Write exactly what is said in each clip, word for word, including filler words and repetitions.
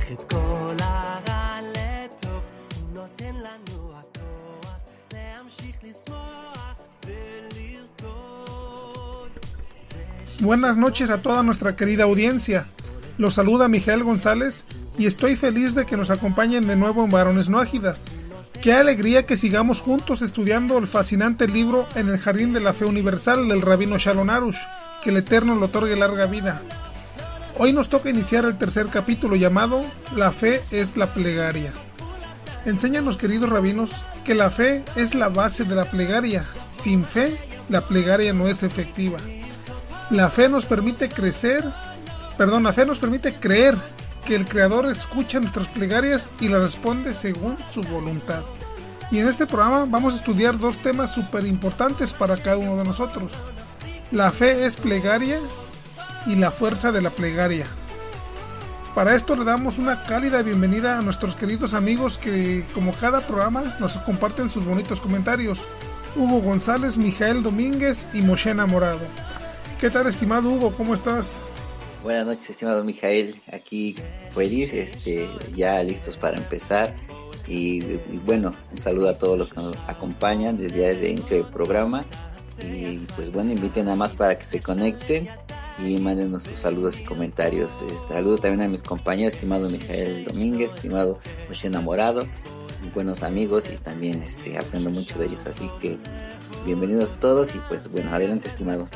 Buenas noches a toda nuestra querida audiencia. Los saluda Mijael González y estoy feliz de que nos acompañen de nuevo en Varones No Ágidas. Qué alegría que sigamos juntos estudiando el fascinante libro En el Jardín de la Fe Universal del Rabino Shalom Arush, que el Eterno le otorgue larga vida. Hoy nos toca iniciar el tercer capítulo llamado La fe es la plegaria. Enséñanos, queridos rabinos, que la fe es la base de la plegaria. Sin fe, la plegaria no es efectiva. La fe nos permite crecer, perdón, la fe nos permite creer que el Creador escucha nuestras plegarias y las responde según su voluntad. Y en este programa vamos a estudiar dos temas súper importantes para cada uno de nosotros. La fe es plegaria y la fuerza de la plegaria. Para esto le damos una cálida bienvenida a nuestros queridos amigos que, como cada programa, nos comparten sus bonitos comentarios. Hugo González, Mijael Domínguez y Moshe Enamorado. ¿Qué tal, estimado Hugo? ¿Cómo estás? Buenas noches, estimado Mijael. Aquí feliz, este, ya listos para empezar. Y, y bueno, un saludo a todos los que nos acompañan desde, desde el inicio del programa. Y pues bueno, inviten nada más para que se conecten y mándenos sus saludos y comentarios. Este, saludo también a mis compañeros, estimado Mijael Domínguez, estimado Moshe Enamorado, buenos amigos, y también este, aprendo mucho de ellos. Así que bienvenidos todos y pues bueno, adelante, estimado.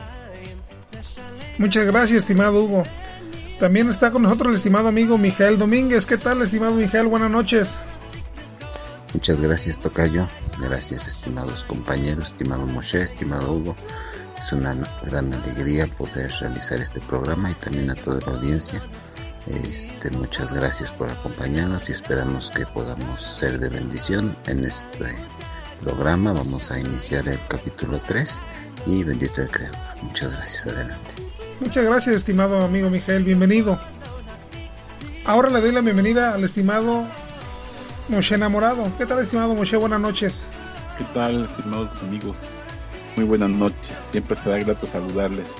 Muchas gracias, estimado Hugo. También está con nosotros el estimado amigo Mijael Domínguez. ¿Qué tal, estimado Mijael? Buenas noches. Muchas gracias, tocayo. Gracias, estimados compañeros, estimado Moshe, estimado Hugo. Es una gran alegría poder realizar este programa y también a toda la audiencia. Este, muchas gracias por acompañarnos y esperamos que podamos ser de bendición en este programa. Vamos a iniciar el capítulo tres y bendito el Creador. Muchas gracias, adelante. Muchas gracias, estimado amigo Mijael, bienvenido. Ahora le doy la bienvenida al estimado Moshe Enamorado. ¿Qué tal, estimado Moshe? Buenas noches. ¿Qué tal, estimados amigos? Muy buenas noches. Siempre será grato saludarles.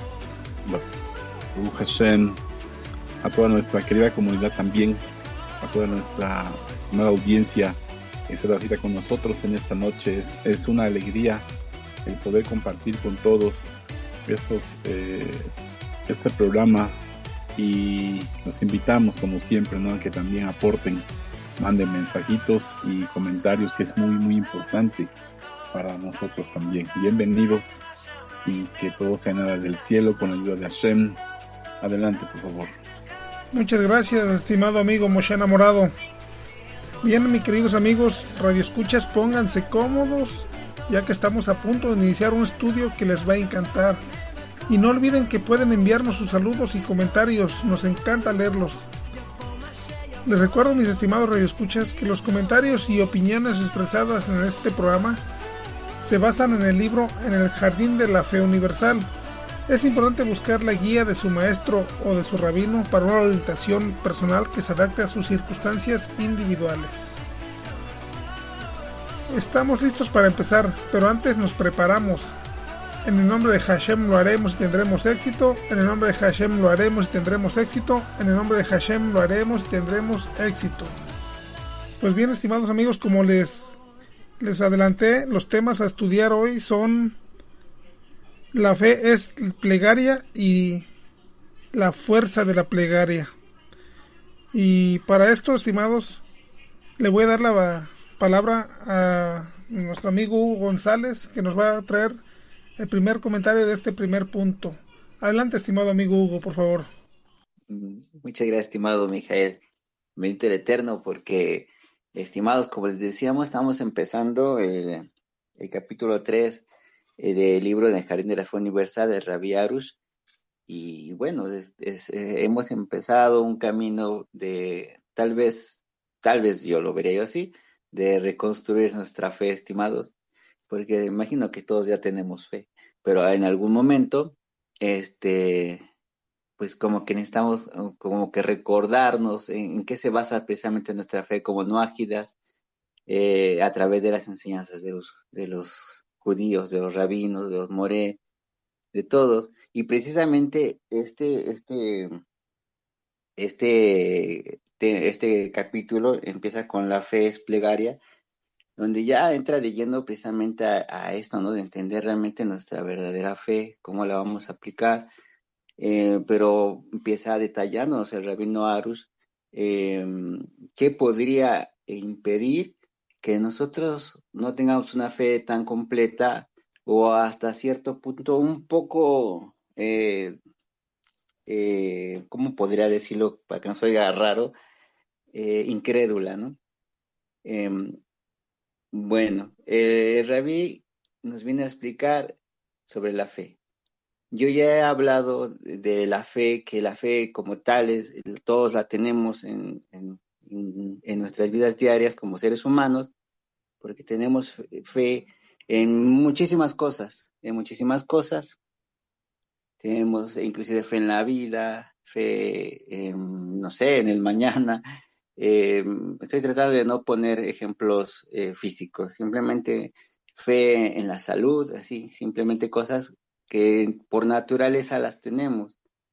Baruch Hashem, a toda nuestra querida comunidad también, a toda nuestra estimada audiencia que se da cita con nosotros en esta noche. Es, es una alegría el poder compartir con todos estos eh, este programa, y los invitamos como siempre, ¿no?, a que también aporten, manden mensajitos y comentarios, que es muy muy importante para nosotros también. Bienvenidos y que todo sea nada del cielo con la ayuda de Hashem. Adelante, por favor. Muchas gracias, estimado amigo Moshe Enamorado. Bien, mis queridos amigos radioescuchas, pónganse cómodos, ya que estamos a punto de iniciar un estudio que les va a encantar. Y no olviden que pueden enviarnos sus saludos y comentarios, nos encanta leerlos. Les recuerdo, mis estimados radioescuchas, que los comentarios y opiniones expresadas en este programa se basan en el libro En el Jardín de la Fe Universal. Es importante buscar la guía de su maestro o de su rabino para una orientación personal que se adapte a sus circunstancias individuales. Estamos listos para empezar, pero antes nos preparamos. En el nombre de Hashem lo haremos y tendremos éxito. En el nombre de Hashem lo haremos y tendremos éxito. En el nombre de Hashem lo haremos y tendremos éxito. Pues bien, estimados amigos, como les, les adelanté, los temas a estudiar hoy son la fe es plegaria y la fuerza de la plegaria. Y para esto, estimados, le voy a dar la palabra a nuestro amigo Hugo González, que nos va a traer el primer comentario de este primer punto. Adelante, estimado amigo Hugo, por favor. Muchas gracias, estimado Mijael. Bendito el Eterno, porque, estimados, como les decíamos, estamos empezando el, el capítulo tres eh, del libro del Jardín de la Fe Universal de Rabbi Arush. Y bueno, es, es, eh, hemos empezado un camino de, tal vez, tal vez yo lo vería yo así, de reconstruir nuestra fe, estimados. Porque imagino que todos ya tenemos fe, pero en algún momento, este, pues como que necesitamos como que recordarnos en, en qué se basa precisamente nuestra fe como no ágidas, eh, a través de las enseñanzas de los, de los judíos, de los rabinos, de los moré, de todos. Y precisamente este, este, este este, este capítulo empieza con la fe es plegaria, donde ya entra de lleno precisamente a, a esto, ¿no? De entender realmente nuestra verdadera fe, cómo la vamos a aplicar, eh, pero empieza detallándonos el Rabino Arush eh, qué podría impedir que nosotros no tengamos una fe tan completa o hasta cierto punto un poco, eh, eh, ¿cómo podría decirlo para que no se oiga raro? Eh, incrédula, ¿no? Eh, bueno, eh, Rabí nos viene a explicar sobre la fe. Yo ya he hablado de la fe, que la fe como tales, todos la tenemos en, en, en nuestras vidas diarias como seres humanos, porque tenemos fe en muchísimas cosas, en muchísimas cosas. Tenemos inclusive fe en la vida, fe, en, no sé, en el mañana. Eh, estoy tratando de no poner ejemplos eh, físicos, simplemente fe en la salud, así, simplemente cosas que por naturaleza las tenemos,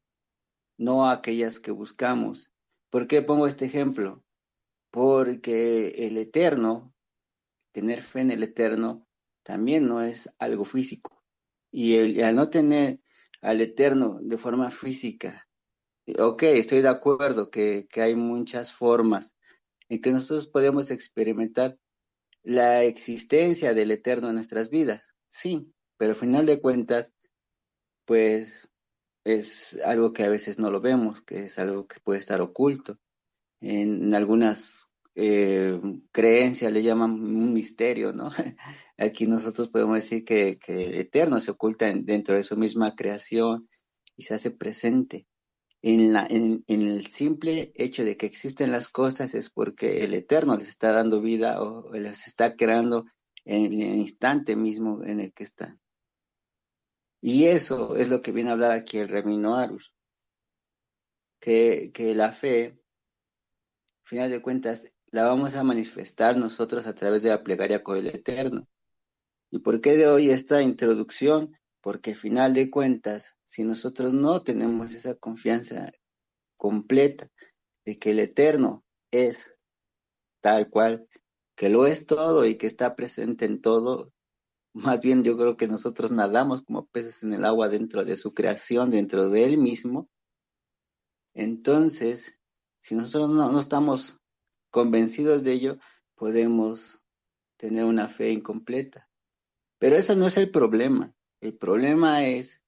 no aquellas que buscamos. ¿Por qué pongo este ejemplo? Porque el eterno, tener fe en el eterno, también no es algo físico. Y, el, y al no tener al eterno de forma física, ok, estoy de acuerdo que, que hay muchas formas en que nosotros podemos experimentar la existencia del eterno en nuestras vidas, sí, pero al final de cuentas, pues es algo que a veces no lo vemos, que es algo que puede estar oculto. En, en algunas eh, creencias le llaman un misterio, ¿no? Aquí nosotros podemos decir que, que el eterno se oculta en, dentro de su misma creación y se hace presente. En, la, en, en el simple hecho de que existen las cosas es porque el Eterno les está dando vida o las está creando en el instante mismo en el que están. Y eso es lo que viene a hablar aquí el Rabino Arush, que, que la fe, al final de cuentas, la vamos a manifestar nosotros a través de la plegaria con el Eterno. ¿Y por qué de hoy esta introducción? Porque al final de cuentas, si nosotros no tenemos esa confianza completa de que el Eterno es tal cual, que lo es todo y que está presente en todo, más bien yo creo que nosotros nadamos como peces en el agua dentro de su creación, dentro de él mismo. Entonces, si nosotros no, no estamos convencidos de ello, podemos tener una fe incompleta. Pero eso no es el problema. El problema es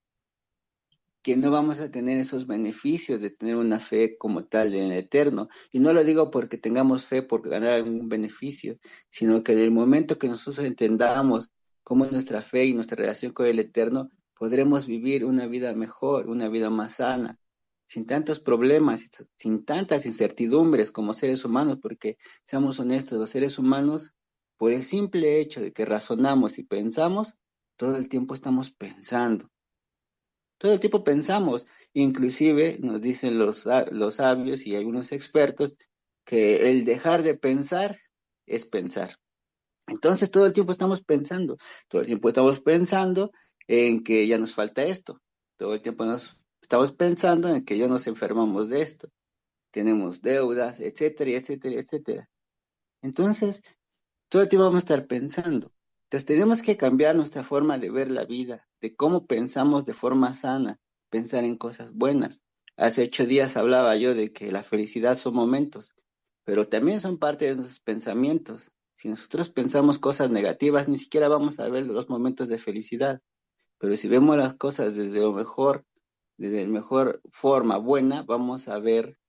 que no vamos a tener esos beneficios de tener una fe como tal en el eterno. Y no lo digo porque tengamos fe por ganar algún beneficio, sino que en el momento que nosotros entendamos cómo es nuestra fe y nuestra relación con el eterno, podremos vivir una vida mejor, una vida más sana, sin tantos problemas, sin tantas incertidumbres como seres humanos, porque seamos honestos, los seres humanos, por el simple hecho de que razonamos y pensamos, todo el tiempo estamos pensando. Todo el tiempo pensamos, inclusive nos dicen los, los sabios y algunos expertos que el dejar de pensar es pensar. Entonces todo el tiempo estamos pensando, todo el tiempo estamos pensando en que ya nos falta esto, todo el tiempo nos estamos pensando en que ya nos enfermamos de esto, tenemos deudas, etcétera, etcétera, etcétera. Entonces todo el tiempo vamos a estar pensando. Entonces tenemos que cambiar nuestra forma de ver la vida, de cómo pensamos de forma sana, pensar en cosas buenas. Hace ocho días hablaba yo de que la felicidad son momentos, pero también son parte de nuestros pensamientos. Si nosotros pensamos cosas negativas, ni siquiera vamos a ver los momentos de felicidad. Pero si vemos las cosas desde lo mejor, desde la mejor forma buena, vamos a ver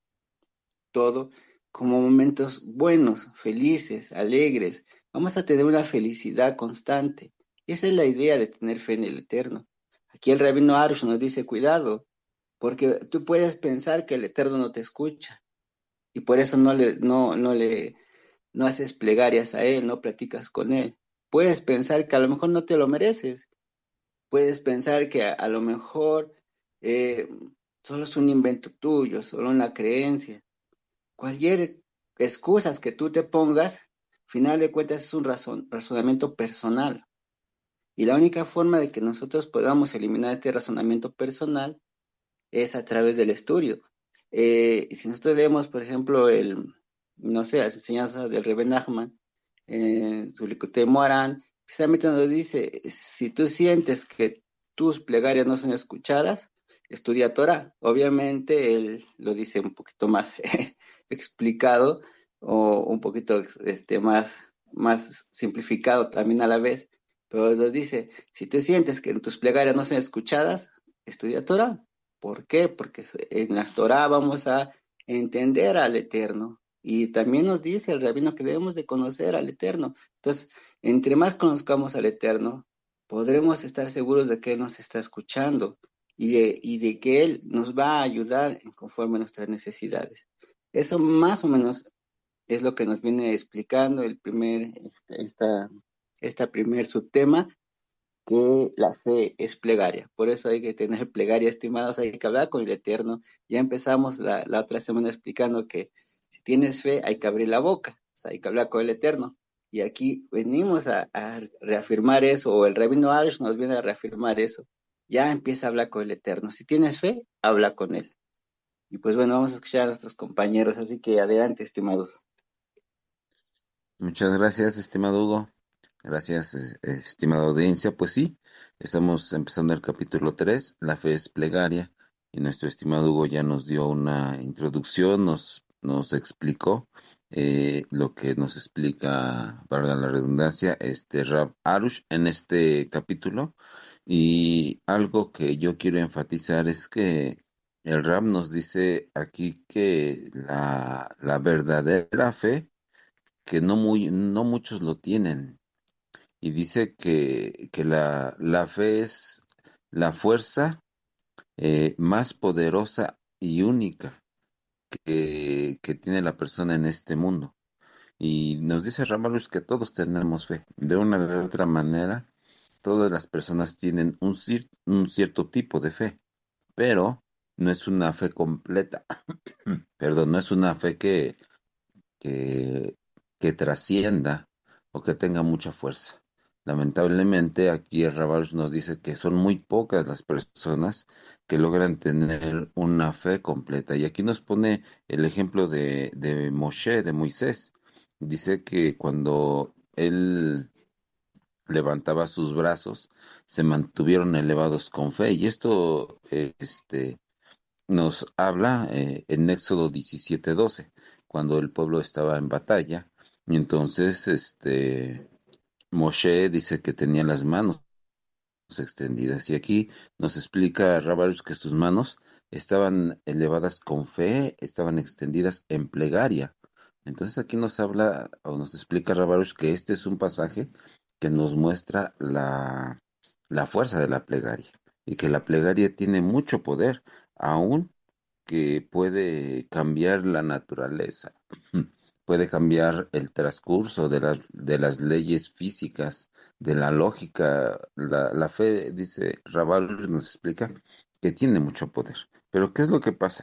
todo como momentos buenos, felices, alegres. Vamos a tener una felicidad constante. Y esa es la idea de tener fe en el Eterno. Aquí el Rabino Arush nos dice, cuidado, porque tú puedes pensar que el Eterno no te escucha y por eso no le, no, no le, no haces plegarias a Él, no practicas con Él. Puedes pensar que a lo mejor no te lo mereces. Puedes pensar que a, a lo mejor eh, solo es un invento tuyo, solo una creencia. Cualquier excusas que tú te pongas, final de cuentas es un razon, razonamiento personal. Y la única forma de que nosotros podamos eliminar este razonamiento personal es a través del estudio. Eh, si nosotros leemos, por ejemplo, el, no sé, las enseñanzas del Rebbe Nachman, eh, su Likutei Moharan, precisamente nos dice, si tú sientes que tus plegarias no son escuchadas, estudia Torah. Obviamente él lo dice un poquito más explicado o un poquito este, más, más simplificado también a la vez, pero nos dice, si tú sientes que tus plegarias no son escuchadas, estudia Torah. ¿Por qué? Porque en las Torah vamos a entender al Eterno. Y también nos dice el rabino que debemos de conocer al Eterno. Entonces, entre más conozcamos al Eterno, podremos estar seguros de que Él nos está escuchando y de, y de que Él nos va a ayudar conforme a nuestras necesidades. Eso más o menos es lo que nos viene explicando el primer, esta, esta primer subtema, que la fe es plegaria. Por eso hay que tener plegaria, estimados, hay que hablar con el Eterno. Ya empezamos la, la otra semana explicando que si tienes fe hay que abrir la boca, o sea, hay que hablar con el Eterno. Y aquí venimos a, a reafirmar eso, o el Rabino Arush nos viene a reafirmar eso. Ya empieza a hablar con el Eterno. Si tienes fe, habla con Él. Y pues bueno, vamos a escuchar a nuestros compañeros, así que adelante, estimados. Muchas gracias, estimado Hugo. Gracias, eh, estimada audiencia. Pues sí, estamos empezando el capítulo tres, la fe es plegaria, y nuestro estimado Hugo ya nos dio una introducción, nos, nos explicó eh, lo que nos explica, valga la redundancia, este Rab Arush en este capítulo. Y algo que yo quiero enfatizar es que el Rab nos dice aquí que la, la verdadera fe, que no muy, no muchos lo tienen, y dice que, que la, la fe es la fuerza eh, más poderosa y única que, que tiene la persona en este mundo. Y nos dice Ramalus que todos tenemos fe. De una u otra manera, todas las personas tienen un, cier- un cierto tipo de fe, pero no es una fe completa. Perdón, no es una fe que, que, que trascienda o que tenga mucha fuerza. Lamentablemente, aquí el Rabash nos dice que son muy pocas las personas que logran tener una fe completa. Y aquí nos pone el ejemplo de, de Moshe, de Moisés. Dice que cuando él levantaba sus brazos, se mantuvieron elevados con fe. Y esto, eh, este, nos habla eh, en Éxodo diecisiete doce, cuando el pueblo estaba en batalla, y entonces este Moshe dice que tenía las manos extendidas, y aquí nos explica Rabarus que sus manos estaban elevadas con fe, estaban extendidas en plegaria. Entonces aquí nos habla o nos explica Rabarus que este es un pasaje que nos muestra la, la fuerza de la plegaria, y que la plegaria tiene mucho poder, aún que puede cambiar la naturaleza, puede cambiar el transcurso de las, de las leyes físicas, de la lógica. La, la fe, dice Raval, nos explica que tiene mucho poder. Pero ¿qué es lo que pasa?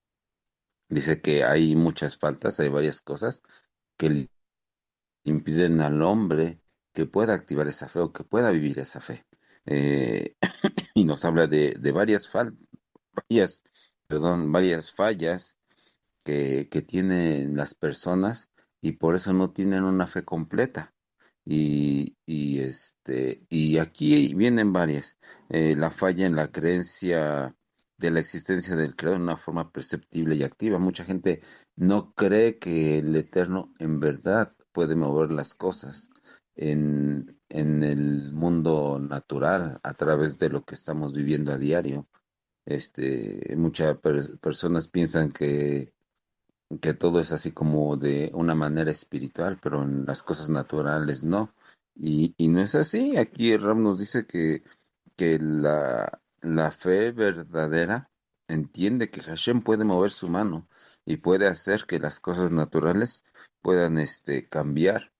Dice que hay muchas faltas, hay varias cosas que le impiden al hombre que pueda activar esa fe o que pueda vivir esa fe. Eh, y nos habla de, de varias faltas, varias, perdón, varias fallas que, que tienen las personas, y por eso no tienen una fe completa. Y, y este, y aquí vienen varias. Eh, la falla en la creencia de la existencia del creador de una forma perceptible y activa. Mucha gente no cree que el Eterno en verdad puede mover las cosas en, en el mundo natural a través de lo que estamos viviendo a diario. Este, muchas per- personas piensan que, que todo es así como de una manera espiritual, pero en las cosas naturales no. Y, y no es así. Aquí el Ram nos dice que, que la, la fe verdadera entiende que Hashem puede mover su mano y puede hacer que las cosas naturales puedan este, cambiar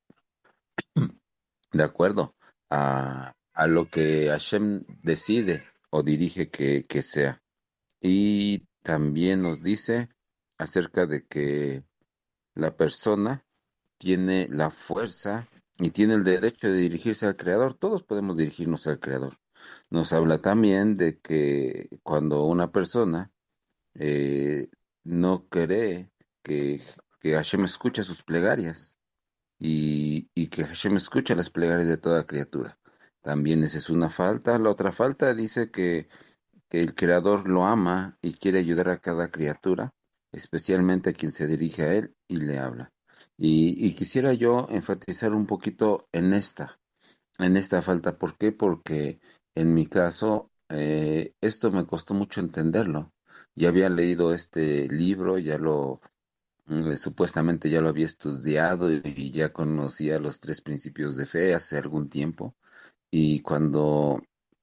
de acuerdo a, a lo que Hashem decide o dirige que, que sea. Y también nos dice acerca de que la persona tiene la fuerza y tiene el derecho de dirigirse al Creador. Todos podemos dirigirnos al Creador. Nos habla también de que cuando una persona eh, no cree que, que Hashem escucha sus plegarias y, y que Hashem escucha las plegarias de toda criatura. También esa es una falta. La otra falta dice que, que el Creador lo ama y quiere ayudar a cada criatura, especialmente a quien se dirige a él y le habla. Y, y quisiera yo enfatizar un poquito en esta, en esta falta. ¿Por qué? Porque en mi caso, eh, esto me costó mucho entenderlo. Ya había leído este libro, ya lo, mm, supuestamente ya lo había estudiado y, y ya conocía los tres principios de fe hace algún tiempo. Y cuando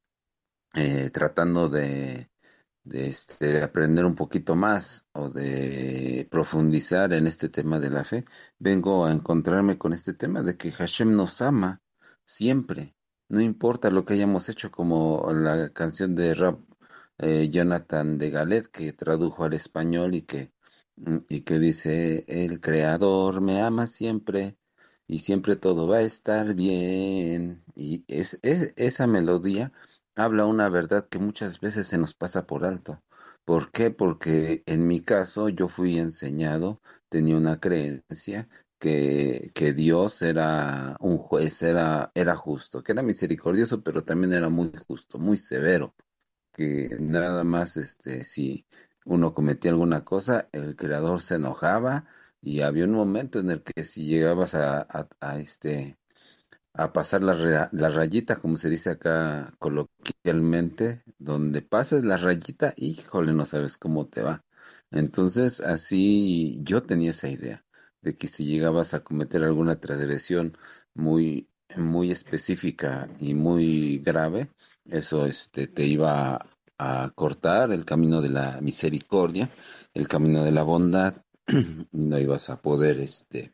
eh, tratando de, de este, de aprender un poquito más o de profundizar en este tema de la fe, vengo a encontrarme con este tema de que Hashem nos ama siempre, no importa lo que hayamos hecho, como la canción de rap eh, Jonathan de Galet que tradujo al español y que mm, y que dice: el creador me ama siempre y siempre todo va a estar bien. Y es, es esa melodía habla una verdad que muchas veces se nos pasa por alto. ¿Por qué? Porque en mi caso yo fui enseñado, tenía una creencia que, que Dios era un juez, era, era justo, que era misericordioso, pero también era muy justo, muy severo, que nada más este, si uno cometía alguna cosa, el creador se enojaba y había un momento en el que si llegabas a, a, a este a pasar la, ra- la rayita, como se dice acá coloquialmente, donde pases la rayita, híjole, no sabes cómo te va. Entonces, así yo tenía esa idea de que si llegabas a cometer alguna transgresión muy, muy específica y muy grave, eso este, te iba a, a cortar el camino de la misericordia, el camino de la bondad, y no ibas a poder este,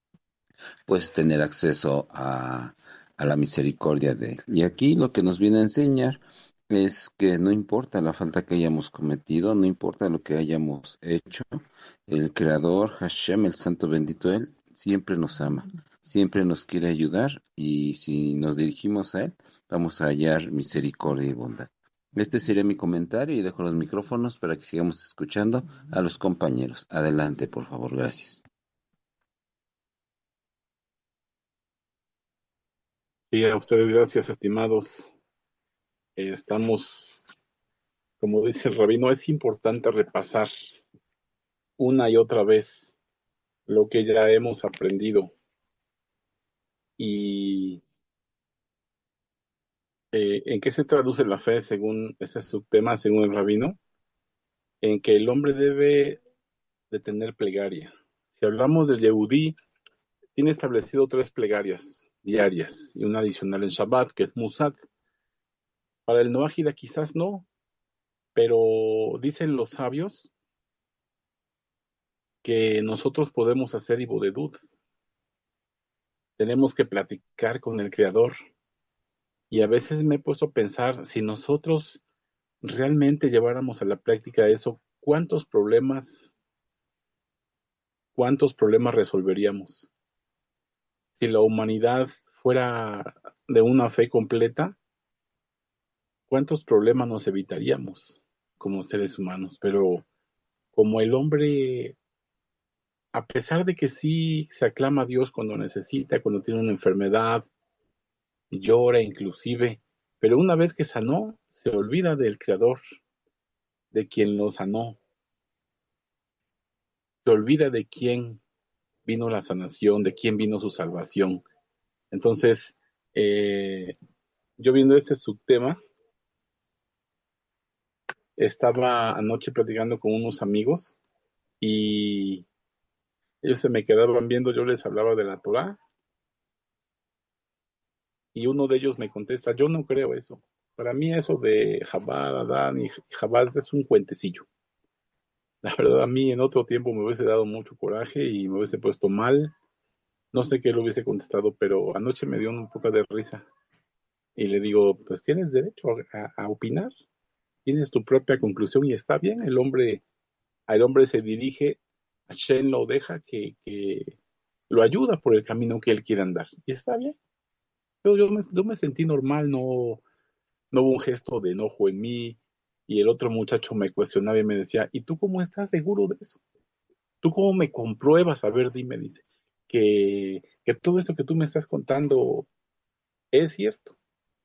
pues tener acceso a, a la misericordia de Él. Y aquí lo que nos viene a enseñar es que no importa la falta que hayamos cometido, no importa lo que hayamos hecho, el Creador, Hashem, el Santo bendito Él, siempre nos ama, siempre nos quiere ayudar y si nos dirigimos a Él, vamos a hallar misericordia y bondad. Este sería mi comentario y dejo los micrófonos para que sigamos escuchando a los compañeros. Adelante, por favor, gracias. Sí, a ustedes gracias, estimados. Eh, estamos, como dice el rabino, es importante repasar una y otra vez lo que ya hemos aprendido. Y eh, ¿en qué se traduce la fe según ese subtema, según el rabino? En que el hombre debe de tener plegaria. Si hablamos del Yehudí, tiene establecido tres plegarias diarias y una adicional en Shabbat, que es Musad. Para el Noágida quizás no, pero dicen los sabios que nosotros podemos hacer ibodedut. Tenemos que platicar con el Creador. Y a veces me he puesto a pensar, si nosotros realmente lleváramos a la práctica eso, ¿cuántos problemas, cuántos problemas resolveríamos? Si la humanidad fuera de una fe completa, ¿cuántos problemas nos evitaríamos como seres humanos? Pero como el hombre, a pesar de que sí se aclama a Dios cuando necesita, cuando tiene una enfermedad, llora inclusive, pero una vez que sanó, se olvida del Creador, de quien lo sanó, se olvida de quién vino la sanación, de quién vino su salvación. Entonces, eh, yo viendo ese subtema, estaba anoche platicando con unos amigos y ellos se me quedaban viendo, yo les hablaba de la Torá y uno de ellos me contesta, yo no creo eso. Para mí eso de Jabal, Adán y Jabal es un cuentecillo. La verdad, a mí en otro tiempo me hubiese dado mucho coraje y me hubiese puesto mal. No sé qué le hubiese contestado, pero anoche me dio un poco de risa. Y le digo, pues tienes derecho a, a opinar, tienes tu propia conclusión y está bien. El hombre, al hombre se dirige, Hashem lo deja que, que lo ayuda por el camino que él quiere andar. Y está bien. Yo, yo, me, yo me sentí normal, no, no hubo un gesto de enojo en mí, Y el otro muchacho me cuestionaba y me decía, ¿y tú cómo estás seguro de eso? ¿Tú cómo me compruebas? A ver, dime, dice, que, que todo esto que tú me estás contando es cierto.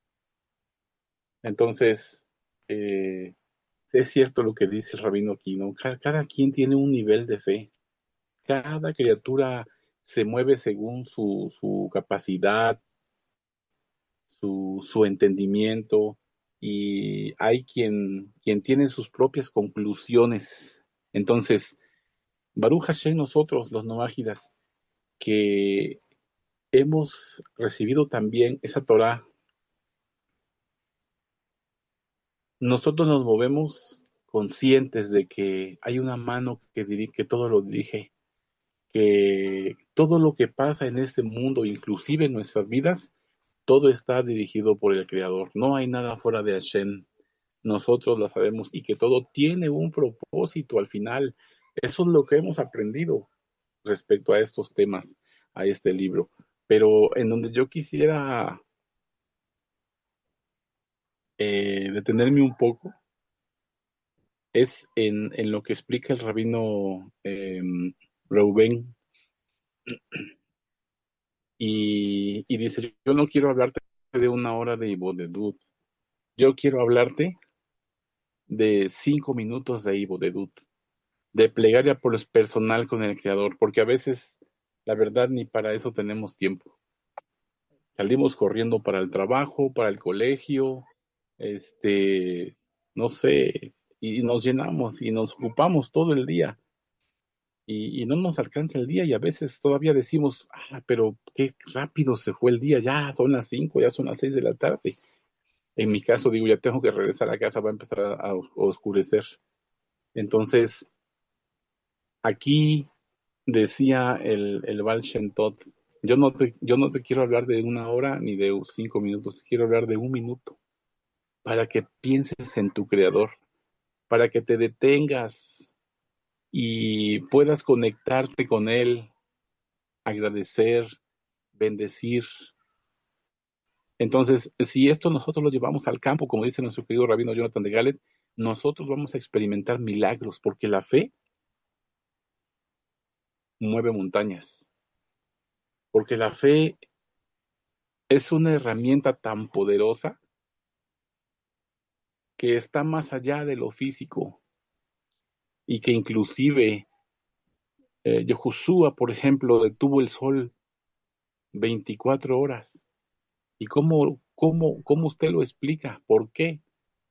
Entonces, eh, es cierto lo que dice el rabino aquí, ¿no? Cada, cada quien tiene un nivel de fe. Cada criatura se mueve según su, su capacidad, su, su entendimiento, y hay quien, quien tiene sus propias conclusiones. Entonces, Baruch Hashem, nosotros, los nomágidas, que hemos recibido también esa Torah, nosotros nos movemos conscientes de que hay una mano que, dirige, que todo lo dirige, que todo lo que pasa en este mundo, inclusive en nuestras vidas, todo está dirigido por el Creador. No hay nada fuera de Hashem. Nosotros lo sabemos, y que todo tiene un propósito al final. Eso es lo que hemos aprendido respecto a estos temas, a este libro. Pero en donde yo quisiera eh, detenerme un poco es en, en lo que explica el rabino eh, Reuben, y, y dice, yo no quiero hablarte de una hora de Ibodedut, yo quiero hablarte de cinco minutos de Ibodedut, de plegaria por lo personal con el Creador, porque a veces, la verdad, ni para eso tenemos tiempo. Salimos corriendo para el trabajo, para el colegio, este, no sé, y nos llenamos y nos ocupamos todo el día, y, y no nos alcanza el día, y a veces todavía decimos, ah, pero qué rápido se fue el día, ya son las cinco, ya son las seis de la tarde. En mi caso, digo, ya tengo que regresar a casa, va a empezar a, a oscurecer. Entonces, aquí decía el, el Baal Shem Tov, yo no, te, yo no te quiero hablar de una hora ni de cinco minutos, te quiero hablar de un minuto, para que pienses en tu Creador, para que te detengas y puedas conectarte con Él, agradecer, bendecir. Entonces, si esto nosotros lo llevamos al campo, como dice nuestro querido rabino Jonathan de Galet, nosotros vamos a experimentar milagros, porque la fe mueve montañas, porque la fe es una herramienta tan poderosa que está más allá de lo físico, y que inclusive eh, Yehoshua, por ejemplo, detuvo el sol veinticuatro horas. ¿Y cómo, cómo, cómo usted lo explica? ¿Por qué?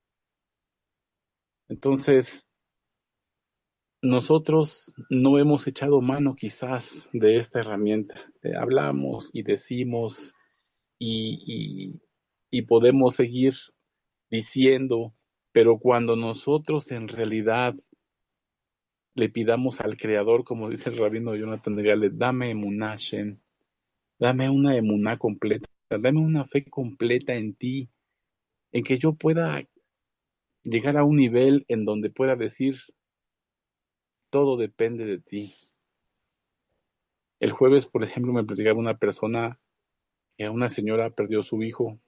Entonces, nosotros no hemos echado mano quizás de esta herramienta. Eh, hablamos y decimos y, y, y podemos seguir diciendo, pero cuando nosotros en realidad le pidamos al Creador, como dice el rabino Jonathan de Gale, dame emuná, Shem, dame una emuná completa, dame una fe completa en ti, en que yo pueda llegar a un nivel en donde pueda decir, todo depende de ti. El jueves, por ejemplo, me platicaba una persona que una señora perdió su hijo,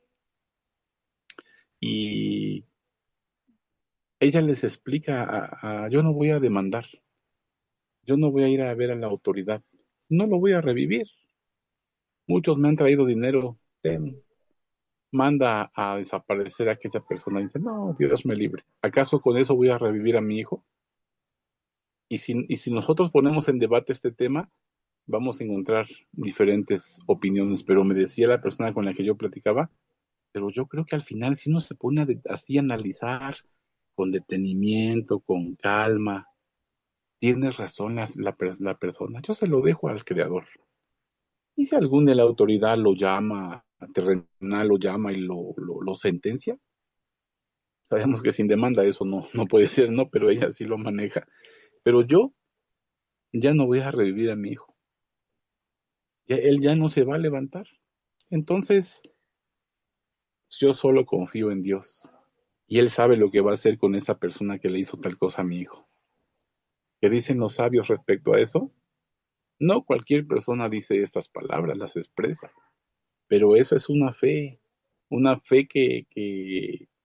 y ella les explica, a, a, yo no voy a demandar, yo no voy a ir a ver a la autoridad, no lo voy a revivir. Muchos me han traído dinero, ten, manda a desaparecer a aquella persona. Y dice, no, Dios me libre. ¿Acaso con eso voy a revivir a mi hijo? Y si, y si nosotros ponemos en debate este tema, vamos a encontrar diferentes opiniones. Pero me decía la persona con la que yo platicaba, pero yo creo que al final, si uno se pone a de, así a analizar con detenimiento, con calma, tiene razón la, la, la persona. Yo se lo dejo al Creador. Y si algún de la autoridad lo llama, terrenal lo llama y lo, lo, lo sentencia, sabemos que sin demanda eso no, no puede ser, ¿no? Pero ella sí lo maneja. Pero yo ya no voy a revivir a mi hijo. Ya, él ya no se va a levantar. Entonces, yo solo confío en Dios. Y Él sabe lo que va a hacer con esa persona que le hizo tal cosa a mi hijo. ¿Qué dicen los sabios respecto a eso? No cualquier persona dice estas palabras, las expresa. Pero eso es una fe. Una fe que, que,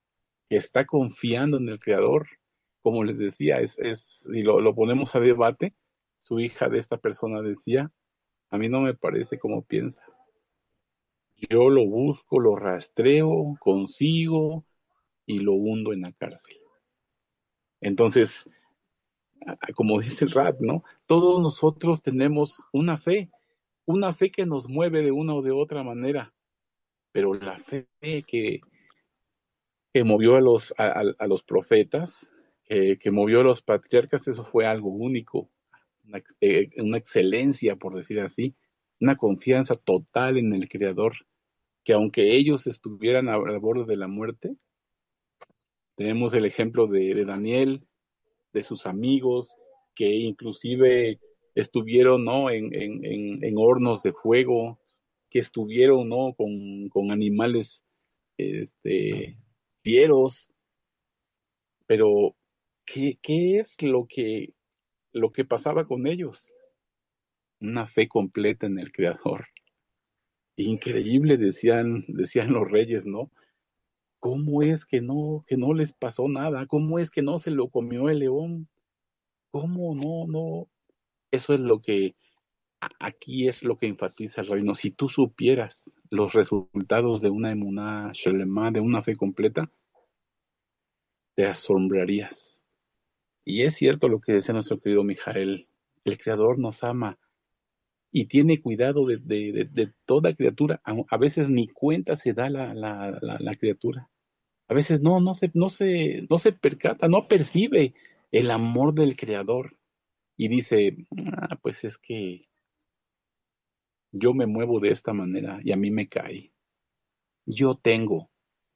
que está confiando en el Creador. Como les decía, es, es, y lo, lo ponemos a debate, su hija de esta persona decía, a mí no me parece como piensa. Yo lo busco, lo rastreo, consigo y lo hundo en la cárcel. Entonces, como dice el Rat, ¿no? Todos nosotros tenemos una fe, una fe que nos mueve de una o de otra manera, pero la fe que, que movió a los, a, a los profetas, que, que movió a los patriarcas, eso fue algo único, una, eh, una excelencia, por decir así, una confianza total en el Creador, que aunque ellos estuvieran al borde de la muerte, tenemos el ejemplo de, de Daniel, de sus amigos, que inclusive estuvieron, ¿no? en, en, en, en hornos de fuego, que estuvieron, ¿no? con, con animales este, fieros, pero ¿qué, qué es lo que, lo que pasaba con ellos? Una fe completa en el Creador. Increíble, decían, decían los reyes, ¿no? ¿Cómo es que no, que no les pasó nada? ¿Cómo es que no se lo comió el león? ¿Cómo no, no? Eso es lo que, aquí es lo que enfatiza el rabino. Si tú supieras los resultados de una emuná shelema, de una fe completa, te asombrarías. Y es cierto lo que decía nuestro querido Mijael, el Creador nos ama y tiene cuidado de, de, de, de toda criatura. A, a veces ni cuenta se da la, la, la, la criatura. A veces no, no se, no se, no se percata, no percibe el amor del Creador. Y dice, ah, pues es que yo me muevo de esta manera y a mí me cae. Yo tengo,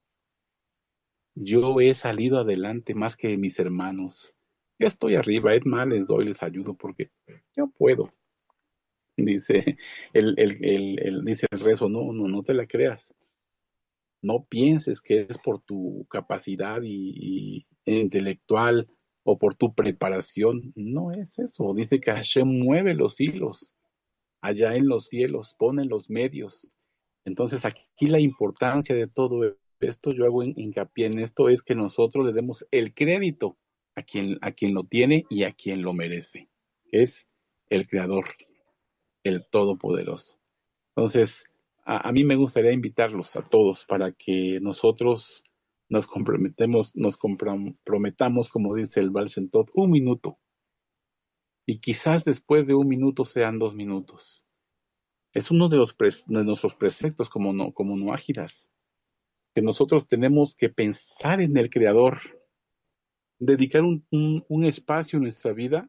yo he salido adelante más que mis hermanos. Yo estoy arriba, es más, les doy, les ayudo porque yo puedo. Dice el, el, el, el, dice el rezo, no, no, no te la creas. No pienses que es por tu capacidad y, y intelectual o por tu preparación. No es eso. Dice que Hashem mueve los hilos allá en los cielos, pone los medios. Entonces aquí la importancia de todo esto, yo hago hincapié en esto, es que nosotros le demos el crédito a quien, a quien lo tiene y a quien lo merece. Es el Creador, el Todopoderoso. Entonces, a, a mí me gustaría invitarlos a todos para que nosotros nos comprometemos, nos comprometamos, como dice el Baal Shem Tov, un minuto. Y quizás después de un minuto sean dos minutos. Es uno de, los pre, de nuestros preceptos como, no, como noágidas, que nosotros tenemos que pensar en el Creador, dedicar un, un, un espacio en nuestra vida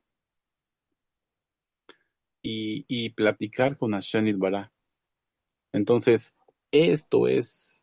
y, y platicar con Hashem Yitbaraj. Entonces, esto es,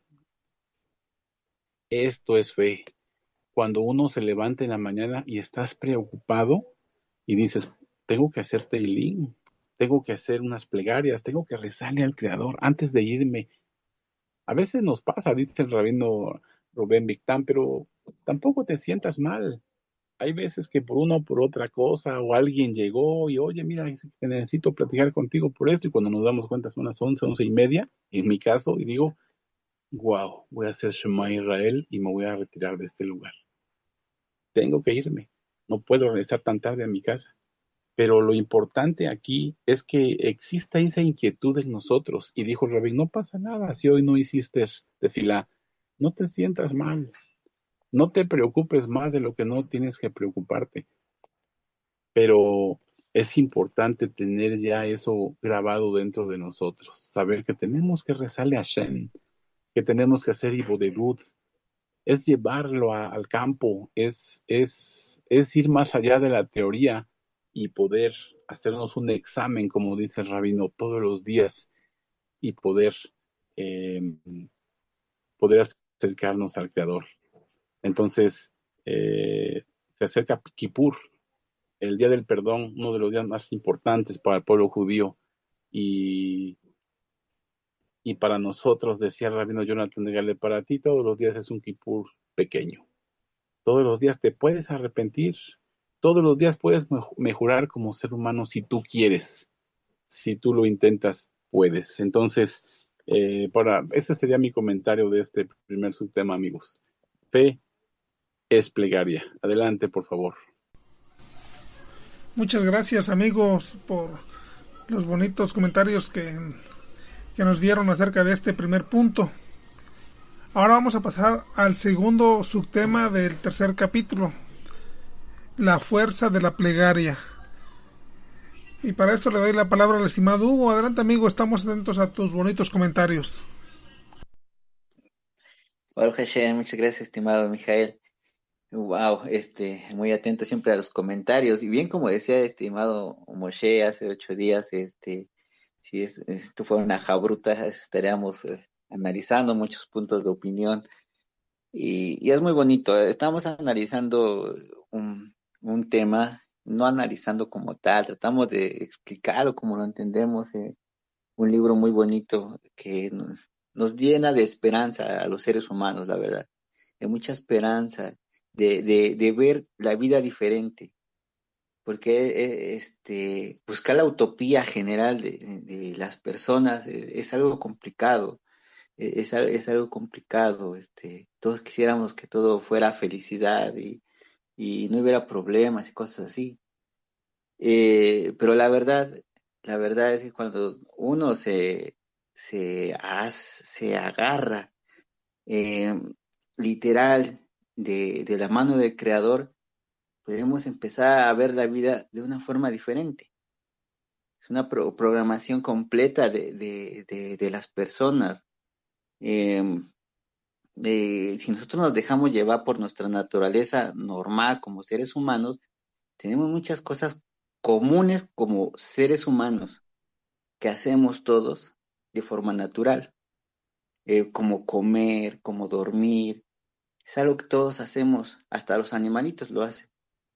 esto es fe. Cuando uno se levanta en la mañana y estás preocupado y dices, tengo que hacer teilín, tengo que hacer unas plegarias, tengo que rezarle al Creador antes de irme. A veces nos pasa, dice el rabino Rubén Victán, pero tampoco te sientas mal. Hay veces que por una o por otra cosa, o alguien llegó y, oye, mira, necesito platicar contigo por esto, y cuando nos damos cuenta son las once, once y media, en mi caso, y digo, wow, voy a hacer Shema Israel y me voy a retirar de este lugar. Tengo que irme, no puedo regresar tan tarde a mi casa. Pero lo importante aquí es que exista esa inquietud en nosotros. Y dijo el rabí, no pasa nada si hoy no hiciste tefilá. No te sientas mal. No te preocupes más de lo que no tienes que preocuparte. Pero es importante tener ya eso grabado dentro de nosotros. Saber que tenemos que rezarle a Hashem, que tenemos que hacer ibodedut. Es llevarlo a, al campo, es, es, es ir más allá de la teoría y poder hacernos un examen, como dice el rabino, todos los días y poder, eh, poder acercarnos al Creador. Entonces, eh, se acerca Kippur, el día del perdón, uno de los días más importantes para el pueblo judío. Y, y para nosotros, decía el rabino Jonathan de Gale, para ti todos los días es un Kippur pequeño. Todos los días te puedes arrepentir. Todos los días puedes mejorar como ser humano si tú quieres. Si tú lo intentas, puedes. Entonces, eh, para, ese sería mi comentario de este primer subtema, amigos. Fe es plegaria. Adelante, por favor. Muchas gracias, amigos, por los bonitos comentarios que, que nos dieron acerca de este primer punto. Ahora vamos a pasar al segundo subtema del tercer capítulo, la fuerza de la plegaria. Y para esto le doy la palabra al estimado Hugo. Adelante, amigo, estamos atentos a tus bonitos comentarios. Bueno, Hashem, muchas gracias, estimado Mijael. Wow, este, muy atento siempre a los comentarios. Y bien, como decía estimado Moshe hace ocho días, este, si es, esto fuera una jabruta, estaríamos eh, analizando muchos puntos de opinión. Y, y es muy bonito. Estamos analizando un, un tema, no analizando como tal, tratamos de explicarlo como lo entendemos. Eh, un libro muy bonito que nos, nos llena de esperanza a los seres humanos, la verdad, de mucha esperanza, de, de, de ver la vida diferente, porque eh, este, buscar la utopía general de, de las personas es, es algo complicado, es, es algo complicado, este, todos quisiéramos que todo fuera felicidad y, y no hubiera problemas y cosas así. Eh, pero la verdad, la verdad es que cuando uno se, se, as, se agarra eh, literal de, de la mano del creador, podemos empezar a ver la vida de una forma diferente. Es una pro- programación completa de, de, de, de las personas. Eh, de, si nosotros nos dejamos llevar por nuestra naturaleza normal como seres humanos, tenemos muchas cosas comunes como seres humanos que hacemos todos de forma natural, eh, como comer, como dormir. Es algo que todos hacemos, hasta los animalitos lo hacen.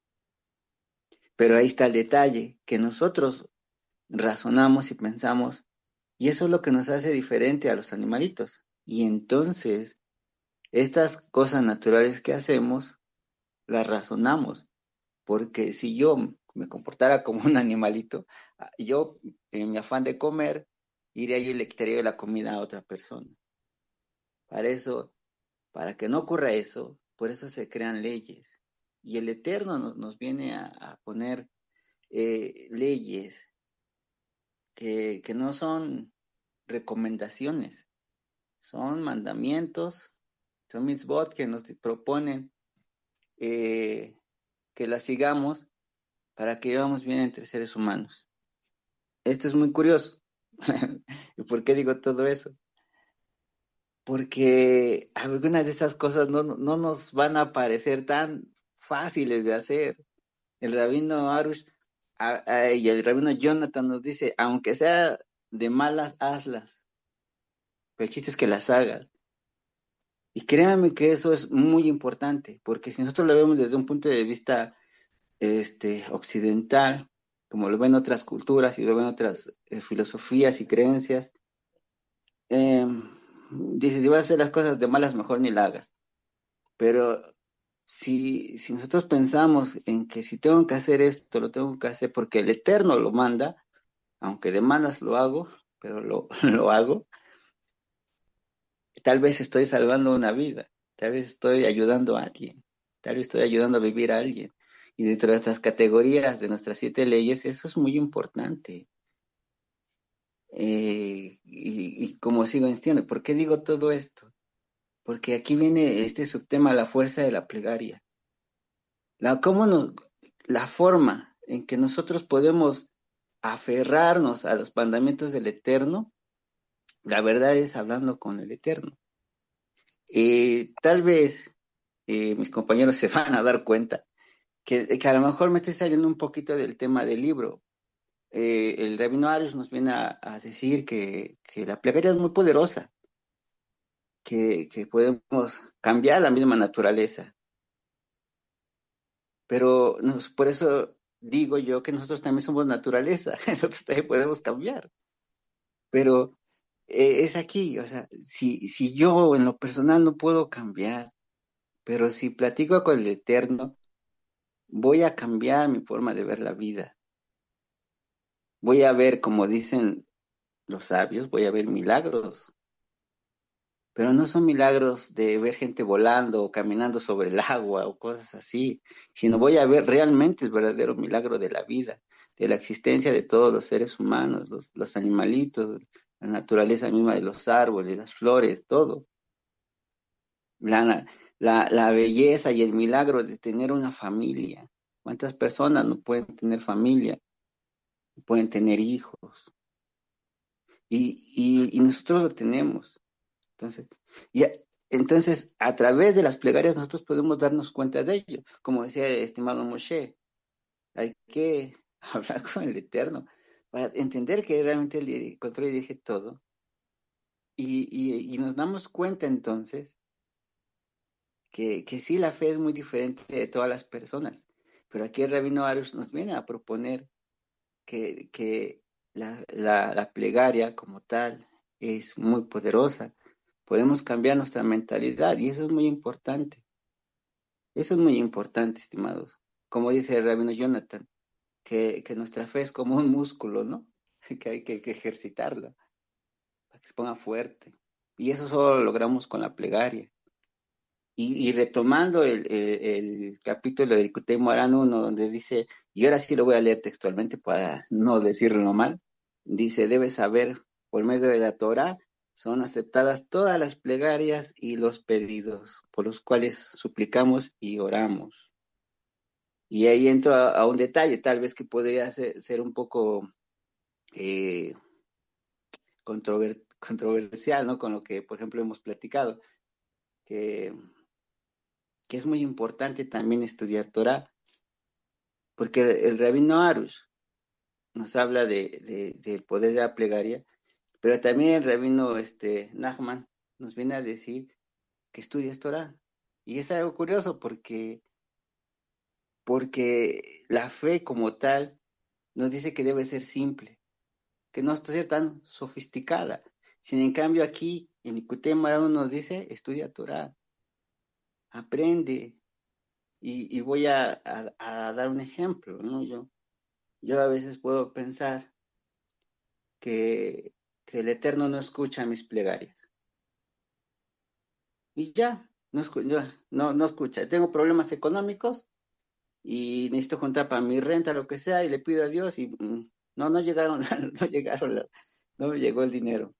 Pero ahí está el detalle, que nosotros razonamos y pensamos, y eso es lo que nos hace diferente a los animalitos. Y entonces, estas cosas naturales que hacemos, las razonamos, porque si yo me comportara como un animalito, yo, en mi afán de comer, iría y le quitaría la comida a otra persona. Para eso, para que no ocurra eso, por eso se crean leyes. Y el Eterno nos, nos viene a, a poner eh, leyes que, que no son recomendaciones, son mandamientos, son mitzvot que nos proponen eh, que las sigamos para que vivamos bien entre seres humanos. Esto es muy curioso. ¿Y por qué digo todo eso? Porque algunas de esas cosas no, no nos van a parecer tan fáciles de hacer. El rabino Arush a, a, y el rabino Jonathan nos dice, aunque sea de malas, hazlas. Pero el chiste es que las hagas. Y créanme que eso es muy importante, porque si nosotros lo vemos desde un punto de vista este, occidental, como lo ven otras culturas y lo ven otras eh, filosofías y creencias, eh, dices, si vas a hacer las cosas de malas, mejor ni las hagas. Pero si, si nosotros pensamos en que si tengo que hacer esto, lo tengo que hacer porque el Eterno lo manda, aunque de malas lo hago, pero lo, lo hago, tal vez estoy salvando una vida, tal vez estoy ayudando a alguien, tal vez estoy ayudando a vivir a alguien. Y dentro de estas categorías de nuestras siete leyes, eso es muy importante. Eh, y, y como sigo insistiendo, ¿por qué digo todo esto? Porque aquí viene este subtema, la fuerza de la plegaria. La, cómo nos, la forma en que nosotros podemos aferrarnos a los mandamientos del Eterno, la verdad es hablando con el Eterno. Eh, tal vez eh, mis compañeros se van a dar cuenta que, que a lo mejor me estoy saliendo un poquito del tema del libro. Eh, el rabino Arush nos viene a, a decir que, que la plegaria es muy poderosa, que, que podemos cambiar la misma naturaleza. Pero nos, por eso digo yo que nosotros también somos naturaleza, nosotros también podemos cambiar. Pero eh, es aquí, o sea, si, si yo en lo personal no puedo cambiar, pero si platico con el Eterno, voy a cambiar mi forma de ver la vida. Voy a ver, como dicen los sabios, voy a ver milagros. pero no son milagros de ver gente volando o caminando sobre el agua o cosas así, sino voy a ver realmente el verdadero milagro de la vida, de la existencia de todos los seres humanos, los, los animalitos, la naturaleza misma de los árboles, las flores, todo. La, la, la belleza y el milagro de tener una familia. ¿Cuántas personas no pueden tener familia? Pueden tener hijos. Y, y, y nosotros lo tenemos. Entonces, ya, entonces, a través de las plegarias nosotros podemos darnos cuenta de ello. Como decía el estimado Moshe, hay que hablar con el Eterno para entender que realmente Él controla y dirige todo. Y, y, y nos damos cuenta entonces que, que sí, la fe es muy diferente de todas las personas. Pero aquí el Rabino Arush nos viene a proponer que, que la, la, la plegaria como tal es muy poderosa. Podemos cambiar nuestra mentalidad y eso es muy importante. Eso es muy importante, estimados. Como dice el Rabino Jonathan, que, que nuestra fe es como un músculo, ¿no? Que hay que, que ejercitarla para que se ponga fuerte. Y eso solo lo logramos con la plegaria. Y, y retomando el, el, el capítulo del Kutei Moharan uno, donde dice, y ahora sí lo voy a leer textualmente para no decirlo mal, dice, debes saber, por medio de la Torah, son aceptadas todas las plegarias y los pedidos por los cuales suplicamos y oramos. Y ahí entro a, a un detalle, tal vez que podría ser, ser un poco eh, controver, controversial, ¿no? Con lo que, por ejemplo, hemos platicado, que, que es muy importante también estudiar Torah, porque el, el Rabino Arush nos habla de, de, del poder de la plegaria, pero también el Rabino este, Nachman nos viene a decir que estudies Torah. Y es algo curioso porque, porque la fe como tal nos dice que debe ser simple, que no ser tan sofisticada. Sin en cambio aquí en Ikutei Moharan nos dice, estudia Torah, aprende. Y, y voy a, a, a, dar un ejemplo, ¿no? Yo, yo a veces puedo pensar que, que el Eterno no escucha mis plegarias. Y ya, no, no, no escucha. Tengo problemas económicos y necesito juntar para mi renta, lo que sea, y le pido a Dios y mm, no, no llegaron, no llegaron, la, no me llegó el dinero.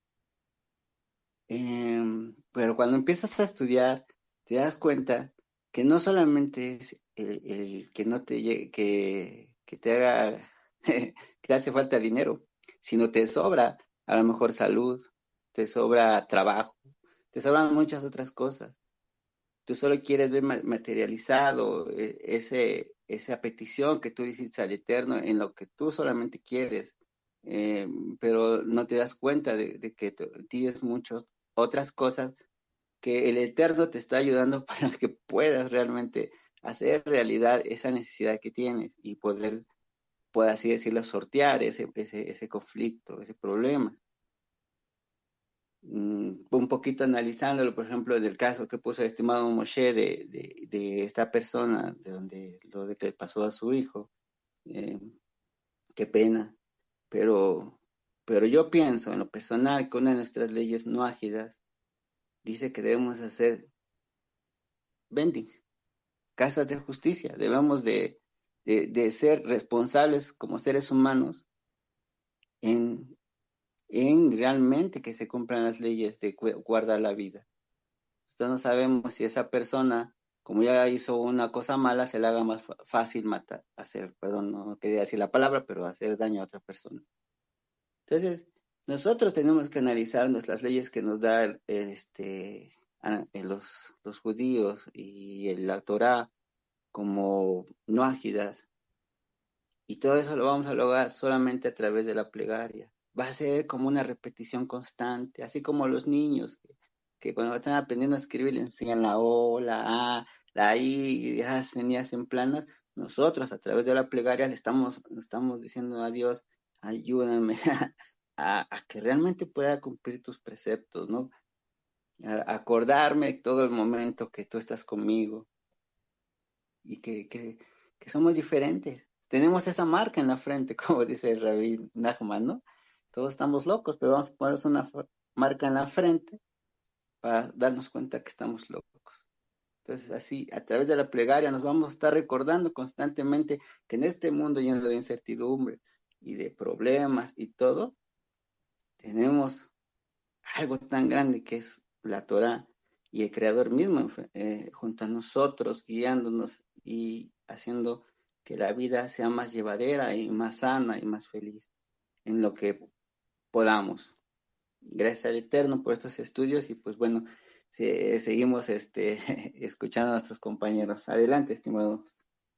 Eh, pero cuando empiezas a estudiar, te das cuenta que no solamente es el, el que no te llegue, que, que te haga, que te hace falta dinero, sino te sobra a lo mejor salud, te sobra trabajo, te sobran muchas otras cosas. Tú solo quieres ver materializado ese, esa petición que tú dices al Eterno en lo que tú solamente quieres, eh, pero no te das cuenta de, de que tienes muchas otras cosas que el Eterno te está ayudando para que puedas realmente hacer realidad esa necesidad que tienes y poder, por así decirlo, sortear ese, ese, ese conflicto, ese problema. Un poquito analizándolo, por ejemplo, del caso que puso el estimado Moshe de, de, de esta persona, de donde lo de que le pasó a su hijo, eh, qué pena, pero, pero yo pienso en lo personal que una de nuestras leyes no ágidas dice que debemos hacer vending, casas de justicia, debemos de, de, de ser responsables como seres humanos en, en realmente que se cumplan las leyes de guardar la vida. Entonces no sabemos si esa persona, como ya hizo una cosa mala, se le haga más fácil matar, hacer, perdón, no quería decir la palabra, pero hacer daño a otra persona. Entonces, nosotros tenemos que analizar las leyes que nos da este, los, los judíos y la Torá como no ágidas. Y todo eso lo vamos a lograr solamente a través de la plegaria. Va a ser como una repetición constante, así como los niños que que cuando están aprendiendo a escribir le enseñan la O, la A, la I, y esas señas en planas, nosotros a través de la plegaria le estamos, estamos diciendo a Dios, ayúdame a, a, a que realmente pueda cumplir tus preceptos, ¿no? A acordarme todo el momento que tú estás conmigo y que, que, que somos diferentes. Tenemos esa marca en la frente, como dice el Rabí Nachman, ¿no? Todos estamos locos, pero vamos a ponernos una marca en la frente para darnos cuenta que estamos locos. Entonces, así, a través de la plegaria nos vamos a estar recordando constantemente que en este mundo lleno de incertidumbre y de problemas y todo, tenemos algo tan grande que es la Torá y el Creador mismo eh, junto a nosotros, guiándonos y haciendo que la vida sea más llevadera y más sana y más feliz en lo que podamos. Gracias al Eterno por estos estudios y pues bueno, se, seguimos este, escuchando a nuestros compañeros. Adelante, estimados.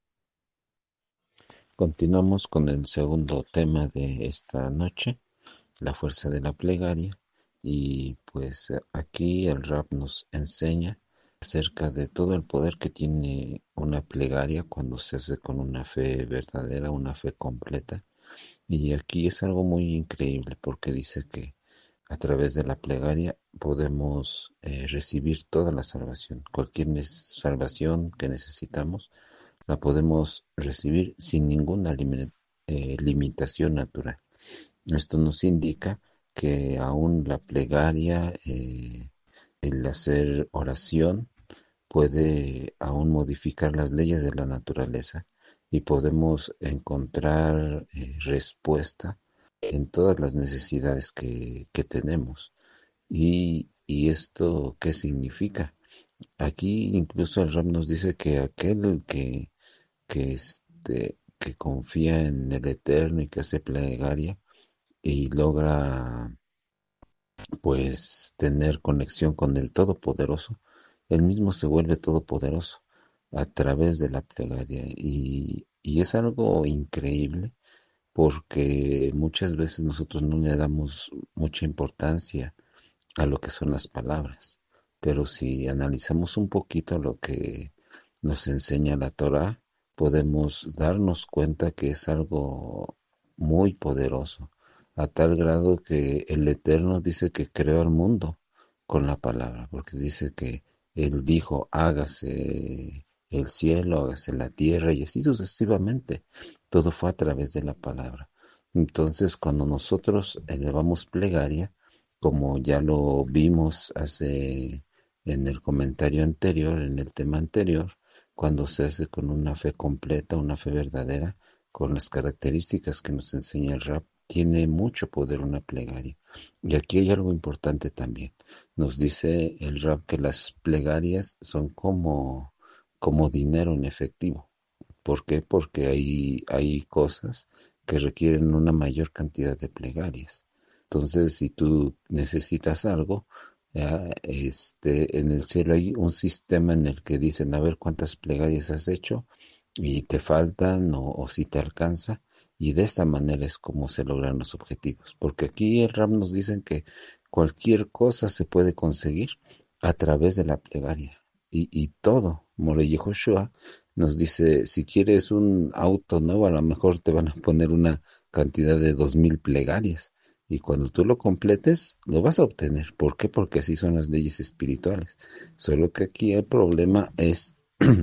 Continuamos con el segundo tema de esta noche, la fuerza de la plegaria, y pues aquí el Rab nos enseña acerca de todo el poder que tiene una plegaria cuando se hace con una fe verdadera, una fe completa. Y aquí es algo muy increíble porque dice que a través de la plegaria podemos eh, recibir toda la salvación, cualquier salvación que necesitamos la podemos recibir sin ninguna lim- eh, limitación natural. Esto nos indica que aún la plegaria, eh, el hacer oración, puede aún modificar las leyes de la naturaleza y podemos encontrar eh, respuesta en todas las necesidades que, que tenemos. Y, ¿Y esto qué significa? Aquí incluso el Ram nos dice que aquel que que este que confía en el Eterno y que hace plegaria y logra pues tener conexión con el Todopoderoso, él mismo se vuelve todopoderoso a través de la plegaria y, y es algo increíble porque muchas veces nosotros no le damos mucha importancia a lo que son las palabras, pero si analizamos un poquito lo que nos enseña la Torá, podemos darnos cuenta que es algo muy poderoso, a tal grado que el Eterno dice que creó el mundo con la palabra, porque dice que Él dijo, hágase el cielo, hágase la tierra, y así sucesivamente. Todo fue a través de la palabra. Entonces, cuando nosotros elevamos plegaria, como ya lo vimos hace en el comentario anterior, en el tema anterior, cuando se hace con una fe completa, una fe verdadera, con las características que nos enseña el Rab, tiene mucho poder una plegaria. Y aquí hay algo importante también. Nos dice el Rab que las plegarias son como, como dinero en efectivo. ¿Por qué? Porque hay, hay cosas que requieren una mayor cantidad de plegarias. Entonces, si tú necesitas algo, ya, este, en el cielo hay un sistema en el que dicen, a ver cuántas plegarias has hecho y te faltan o, o si te alcanza. Y de esta manera es como se logran los objetivos. Porque aquí el Ram nos dicen que cualquier cosa se puede conseguir a través de la plegaria. Y, y todo, Morey Joshua nos dice, si quieres un auto nuevo, a lo mejor te van a poner una cantidad de dos mil plegarias. Y cuando tú lo completes, lo vas a obtener. ¿Por qué? Porque así son las leyes espirituales. Solo que aquí el problema es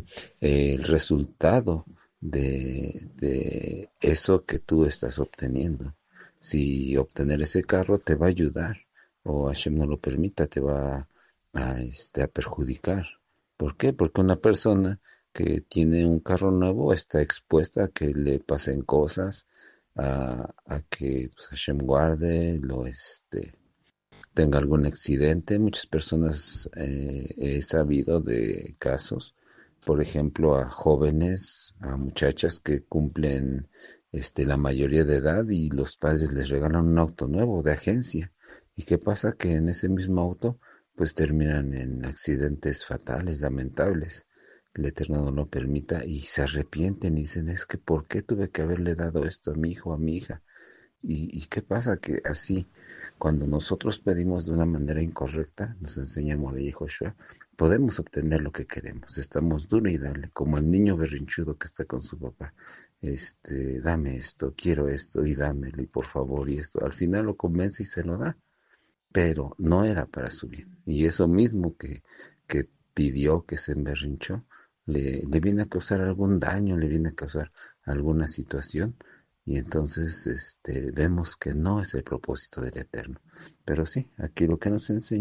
el resultado de, de eso que tú estás obteniendo. Si obtener ese carro te va a ayudar, o Hashem no lo permita, te va a, este, a perjudicar. ¿Por qué? Porque una persona que tiene un carro nuevo está expuesta a que le pasen cosas, a, a que pues, Hashem guarde, lo este, tenga algún accidente. Muchas personas eh, he sabido de casos, por ejemplo, a jóvenes, a muchachas que cumplen este, la mayoría de edad y los padres les regalan un auto nuevo de agencia. ¿Y qué pasa? Que en ese mismo auto pues terminan en accidentes fatales, lamentables. El Eterno no lo permita y se arrepienten y dicen, es que ¿por qué tuve que haberle dado esto a mi hijo, a mi hija? ¿Y, y qué pasa? Que así, cuando nosotros pedimos de una manera incorrecta, nos enseña Morey y Joshua, podemos obtener lo que queremos. Estamos duro y dale, como el niño berrinchudo que está con su papá. Este, dame esto, quiero esto y dámelo y por favor y esto. Al final lo convence y se lo da, pero no era para su bien. Y eso mismo que, que pidió, que se emberrinchó, le, le viene a causar algún daño, le viene a causar alguna situación. Y entonces este, vemos que no es el propósito del Eterno. Pero sí, aquí lo que nos enseña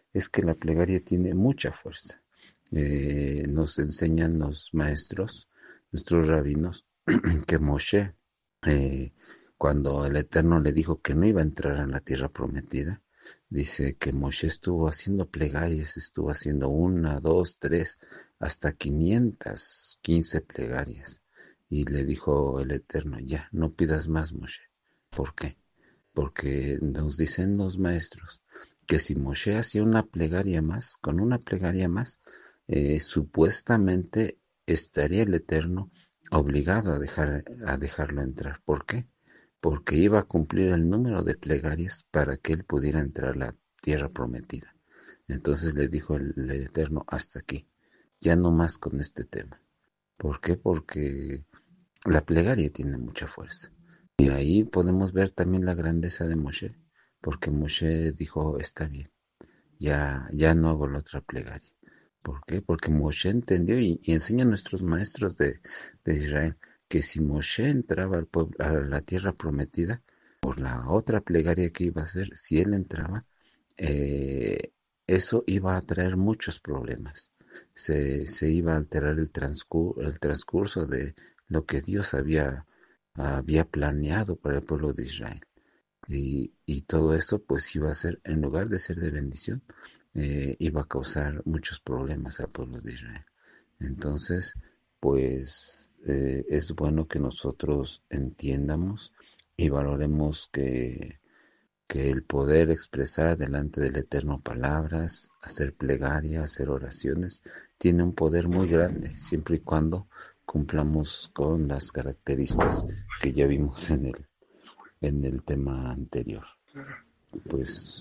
es que la plegaria tiene mucha fuerza. Eh, nos enseñan los maestros, nuestros rabinos, que Moshe, eh, cuando el Eterno le dijo que no iba a entrar en la tierra prometida, dice que Moshe estuvo haciendo plegarias, estuvo haciendo una, dos, tres, hasta quinientas quince plegarias. Y le dijo el Eterno, ya, no pidas más, Moshe. ¿Por qué? Porque nos dicen los maestros que si Moshe hacía una plegaria más, con una plegaria más, eh, supuestamente estaría el Eterno obligado a dejar a dejarlo entrar. ¿Por qué? Porque iba a cumplir el número de plegarias para que él pudiera entrar a la tierra prometida. Entonces le dijo el, el Eterno, hasta aquí, ya no más con este tema. ¿Por qué? Porque la plegaria tiene mucha fuerza. Y ahí podemos ver también la grandeza de Moshe, porque Moshe dijo, está bien, ya, ya no hago la otra plegaria. ¿Por qué? Porque Moshe entendió y, y enseña a nuestros maestros de, de Israel que si Moshe entraba al pueblo, a la tierra prometida, por la otra plegaria que iba a hacer, si él entraba, eh, eso iba a traer muchos problemas. Se, se iba a alterar el, transcur, el transcurso de lo que Dios había, había planeado para el pueblo de Israel. Y, y todo eso pues iba a ser, en lugar de ser de bendición, eh, iba a causar muchos problemas al pueblo de Israel. Entonces, pues eh, es bueno que nosotros entiendamos y valoremos que, que el poder expresar delante del Eterno palabras, hacer plegaria, hacer oraciones, tiene un poder muy grande, siempre y cuando cumplamos con las características que ya vimos en el, en el tema anterior. Pues,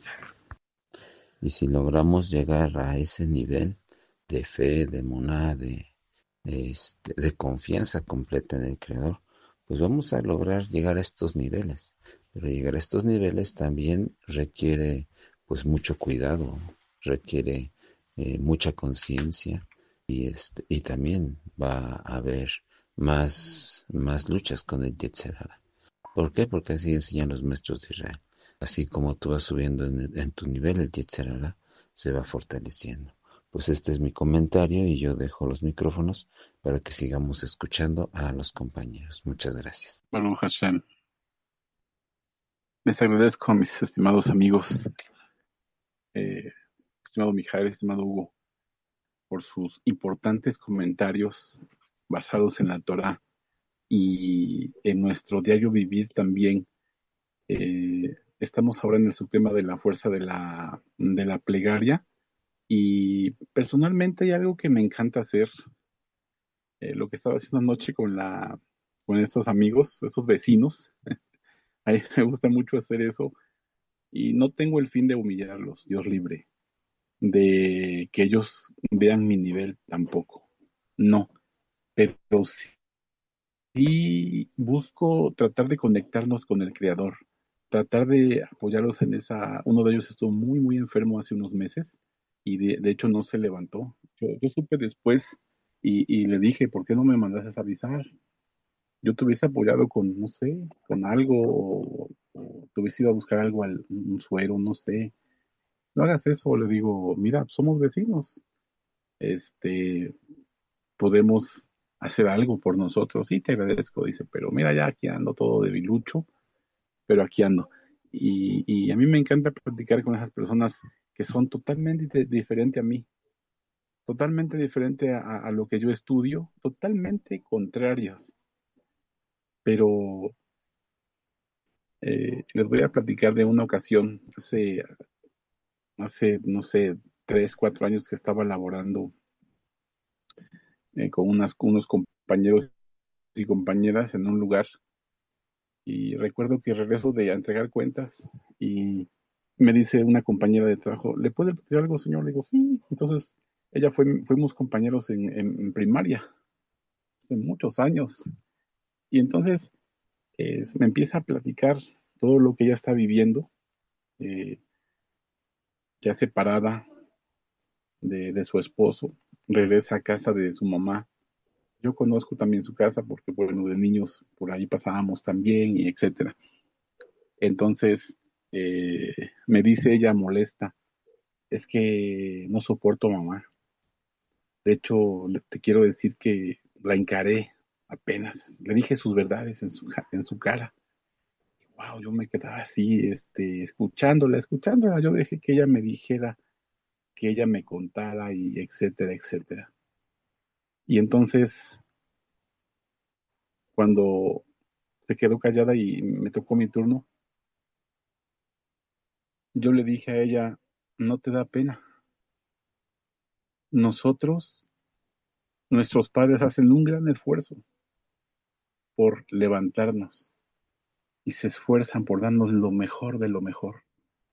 y si logramos llegar a ese nivel de fe, de moná, de, de, este, de confianza completa en el Creador, pues vamos a lograr llegar a estos niveles. Pero llegar a estos niveles también requiere pues mucho cuidado, requiere eh, mucha conciencia y, este, y también va a haber más, más luchas con el Yetzer Hara. ¿Por qué? Porque así enseñan los maestros de Israel. Así como tú vas subiendo en, en tu nivel, el Yetzer Hara se va fortaleciendo. Pues este es mi comentario y yo dejo los micrófonos para que sigamos escuchando a los compañeros. Muchas gracias. Baruch Hashem. Les agradezco a mis estimados amigos, eh, estimado Mijael, estimado Hugo, por sus importantes comentarios basados en la Torá y en nuestro diario vivir también. Eh, estamos ahora en el subtema de la fuerza de la, de la plegaria y personalmente hay algo que me encanta hacer, eh, lo que estaba haciendo anoche con, la, con estos amigos, esos vecinos. A mí me gusta mucho hacer eso y no tengo el fin de humillarlos, Dios libre, de que ellos vean mi nivel tampoco, no, pero sí, sí busco tratar de conectarnos con el Creador, tratar de apoyarlos en esa. Uno de ellos estuvo muy, muy enfermo hace unos meses y de, de hecho no se levantó. Yo, yo supe después y, y le dije, ¿por qué no me mandaste a avisar? Yo te hubiese apoyado con, no sé, con algo, o, o te hubiese ido a buscar algo, al, un suero, no sé. No hagas eso, le digo, mira, somos vecinos, este, podemos hacer algo por nosotros. Sí, te agradezco, dice, pero mira, ya aquí ando todo debilucho, pero aquí ando. Y, y a mí me encanta platicar con esas personas que son totalmente diferentes a mí, totalmente diferente a, a lo que yo estudio, totalmente contrarias. Pero eh, les voy a platicar de una ocasión, hace, hace, no sé, tres, cuatro años que estaba laborando eh, con unas, unos compañeros y compañeras en un lugar. Y recuerdo que regreso de a entregar cuentas y me dice una compañera de trabajo, ¿le puede pedir algo, señor? Le digo, sí. Entonces, ella fue, fuimos compañeros en, en, en primaria, hace muchos años. Y entonces eh, me empieza a platicar todo lo que ella está viviendo, eh, ya separada de, de su esposo, regresa a casa de su mamá. Yo conozco también su casa porque, bueno, de niños por ahí pasábamos también y etcétera. Entonces, eh, me dice ella molesta, es que no soporto a mamá. De hecho, te quiero decir que la encaré apenas. Le dije sus verdades en su, en su cara. Wow, yo me quedaba así, este, escuchándola, escuchándola. Yo dejé que ella me dijera, que ella me contara y etcétera, etcétera. Y entonces, cuando se quedó callada y me tocó mi turno, yo le dije a ella, no te da pena. Nosotros, nuestros padres hacen un gran esfuerzo por levantarnos y se esfuerzan por darnos lo mejor de lo mejor.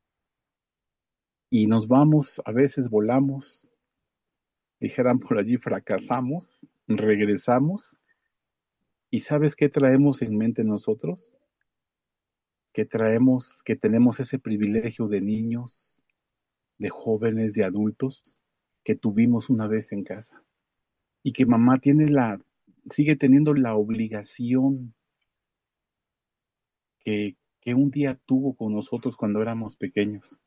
Y nos vamos, a veces volamos, dijeran por allí, fracasamos, regresamos. ¿Y sabes qué traemos en mente nosotros? Que traemos, que tenemos ese privilegio de niños, de jóvenes, de adultos, que tuvimos una vez en casa. Y que mamá tiene la, sigue teniendo la obligación que, que un día tuvo con nosotros cuando éramos pequeños.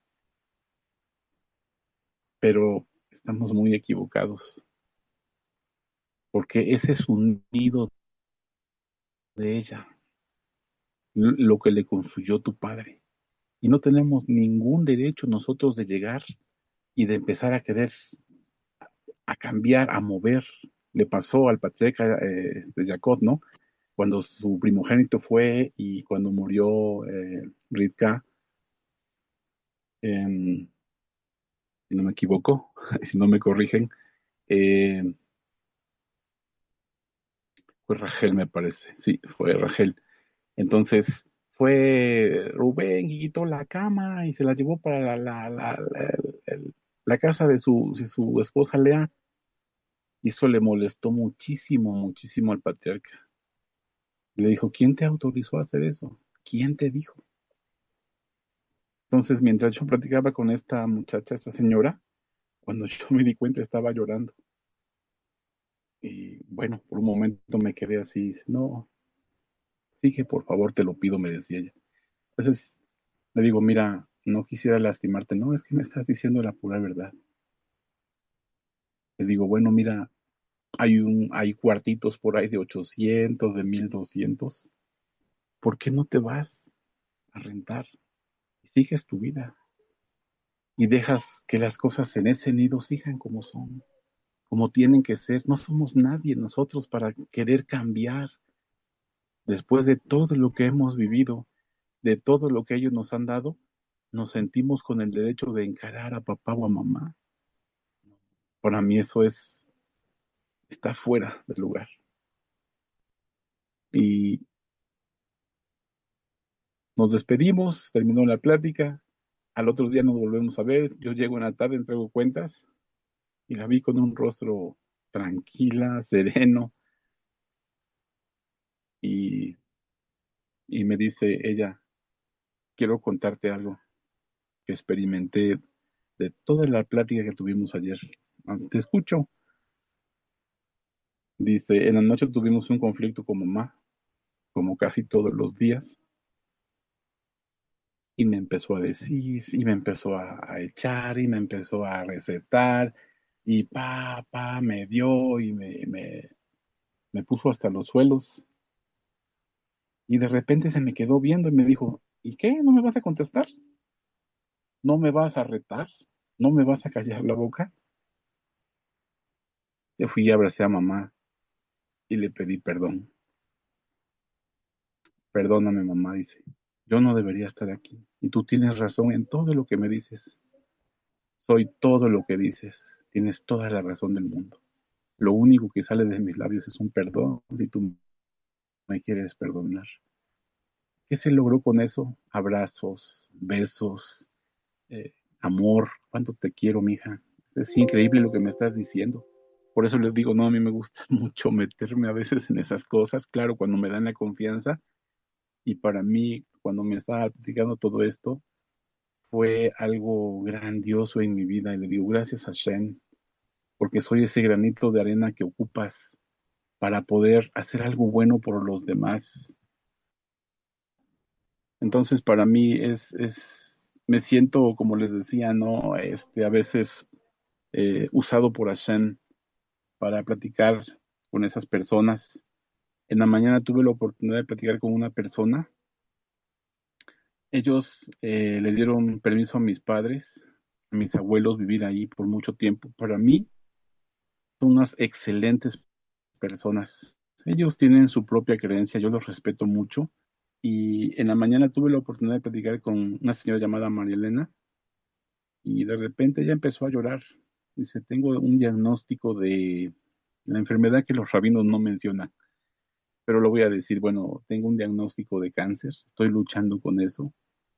Pero estamos muy equivocados, porque ese es un nido de ella, lo que le construyó tu padre. Y no tenemos ningún derecho nosotros de llegar y de empezar a querer, a cambiar, a mover. Le pasó al patriarca eh, de Jacob, ¿no? Cuando su primogénito fue y cuando murió eh, Rivka, eh, si no me equivoco, si no me corrigen, eh, fue Rachel, me parece. Sí, fue Rachel. Entonces fue Rubén y quitó la cama y se la llevó para la, la, la, la, el, la casa de su, de su esposa Lea. Y eso le molestó muchísimo, muchísimo al patriarca. Le dijo, ¿quién te autorizó a hacer eso? ¿Quién te dijo? Entonces, mientras yo platicaba con esta muchacha, esta señora, cuando yo me di cuenta estaba llorando. Y bueno, por un momento me quedé así, no, sigue, por favor, te lo pido, me decía ella. Entonces le digo, mira, no quisiera lastimarte, no, es que me estás diciendo la pura verdad. Le digo, bueno, mira, hay un, hay cuartitos por ahí de ochocientos, de mil doscientos. ¿Por qué no te vas a rentar y sigues tu vida? Y dejas que las cosas en ese nido sigan como son, como tienen que ser. No somos nadie nosotros para querer cambiar después de todo lo que hemos vivido, de todo lo que ellos nos han dado. Nos sentimos con el derecho de encarar a papá o a mamá. Para mí eso es, está fuera del lugar. Y nos despedimos, terminó la plática. Al otro día nos volvemos a ver. Yo llego en la tarde, entrego cuentas y la vi con un rostro tranquila, sereno. Y, y me dice ella, quiero contarte algo que experimenté de toda la plática que tuvimos ayer. Ah, te escucho. Dice, en la noche tuvimos un conflicto con mamá, como casi todos los días. Y me empezó a decir, y me empezó a, a echar, y me empezó a recetar, y pa, pa, me dio, y me, me, me puso hasta los suelos. Y de repente se me quedó viendo y me dijo, ¿y qué? ¿No me vas a contestar? ¿No me vas a retar? ¿No me vas a callar la boca? Yo fui y abracé a mamá y le pedí perdón. Perdóname, mamá, dice. Yo no debería estar aquí. Y tú tienes razón en todo lo que me dices. Soy todo lo que dices. Tienes toda la razón del mundo. Lo único que sale de mis labios es un perdón si tú me quieres perdonar. ¿Qué se logró con eso? Abrazos, besos, eh, amor. ¿Cuánto te quiero, mija? Es increíble lo que me estás diciendo. Por eso les digo, no, a mí me gusta mucho meterme a veces en esas cosas. Claro, cuando me dan la confianza. Y para mí, cuando me estaba platicando todo esto, fue algo grandioso en mi vida. Y le digo, gracias a Shen, porque soy ese granito de arena que ocupas para poder hacer algo bueno por los demás. Entonces, para mí es, es me siento, como les decía, ¿no? Este, a veces eh, usado por Hashem para platicar con esas personas. En la mañana tuve la oportunidad de platicar con una persona. Ellos eh, le dieron permiso a mis padres, a mis abuelos, vivir ahí por mucho tiempo. Para mí, son unas excelentes personas. Ellos tienen su propia creencia, yo los respeto mucho. Y en la mañana tuve la oportunidad de platicar con una señora llamada María Elena y de repente ella empezó a llorar. Dice, tengo un diagnóstico de la enfermedad que los rabinos no mencionan, pero lo voy a decir, bueno, tengo un diagnóstico de cáncer, estoy luchando con eso.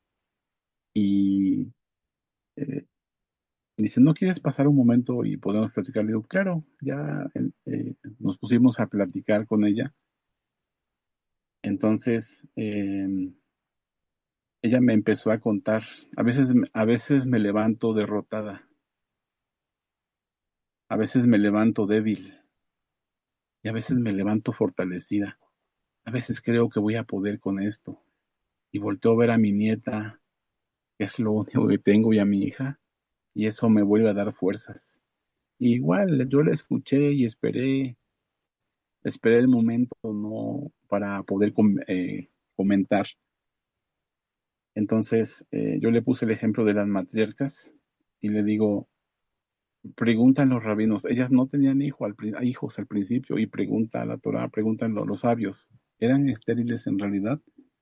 Y eh, dice, ¿no quieres pasar un momento y podemos platicar? Le digo, claro, ya eh, nos pusimos a platicar con ella. Entonces, eh, ella me empezó a contar, a veces, a veces me levanto derrotada, a veces me levanto débil y a veces me levanto fortalecida. A veces creo que voy a poder con esto y volteo a ver a mi nieta, que es lo único que tengo, y a mi hija, y eso me vuelve a dar fuerzas. Y igual, yo la escuché y esperé, esperé el momento, ¿no? Para poder com- eh, comentar. Entonces, eh, yo le puse el ejemplo de las matriarcas y le digo, preguntan los rabinos, ellas no tenían hijo al, pri- hijos al principio, y pregunta a la Torá, preguntan lo- los sabios, ¿eran estériles en realidad?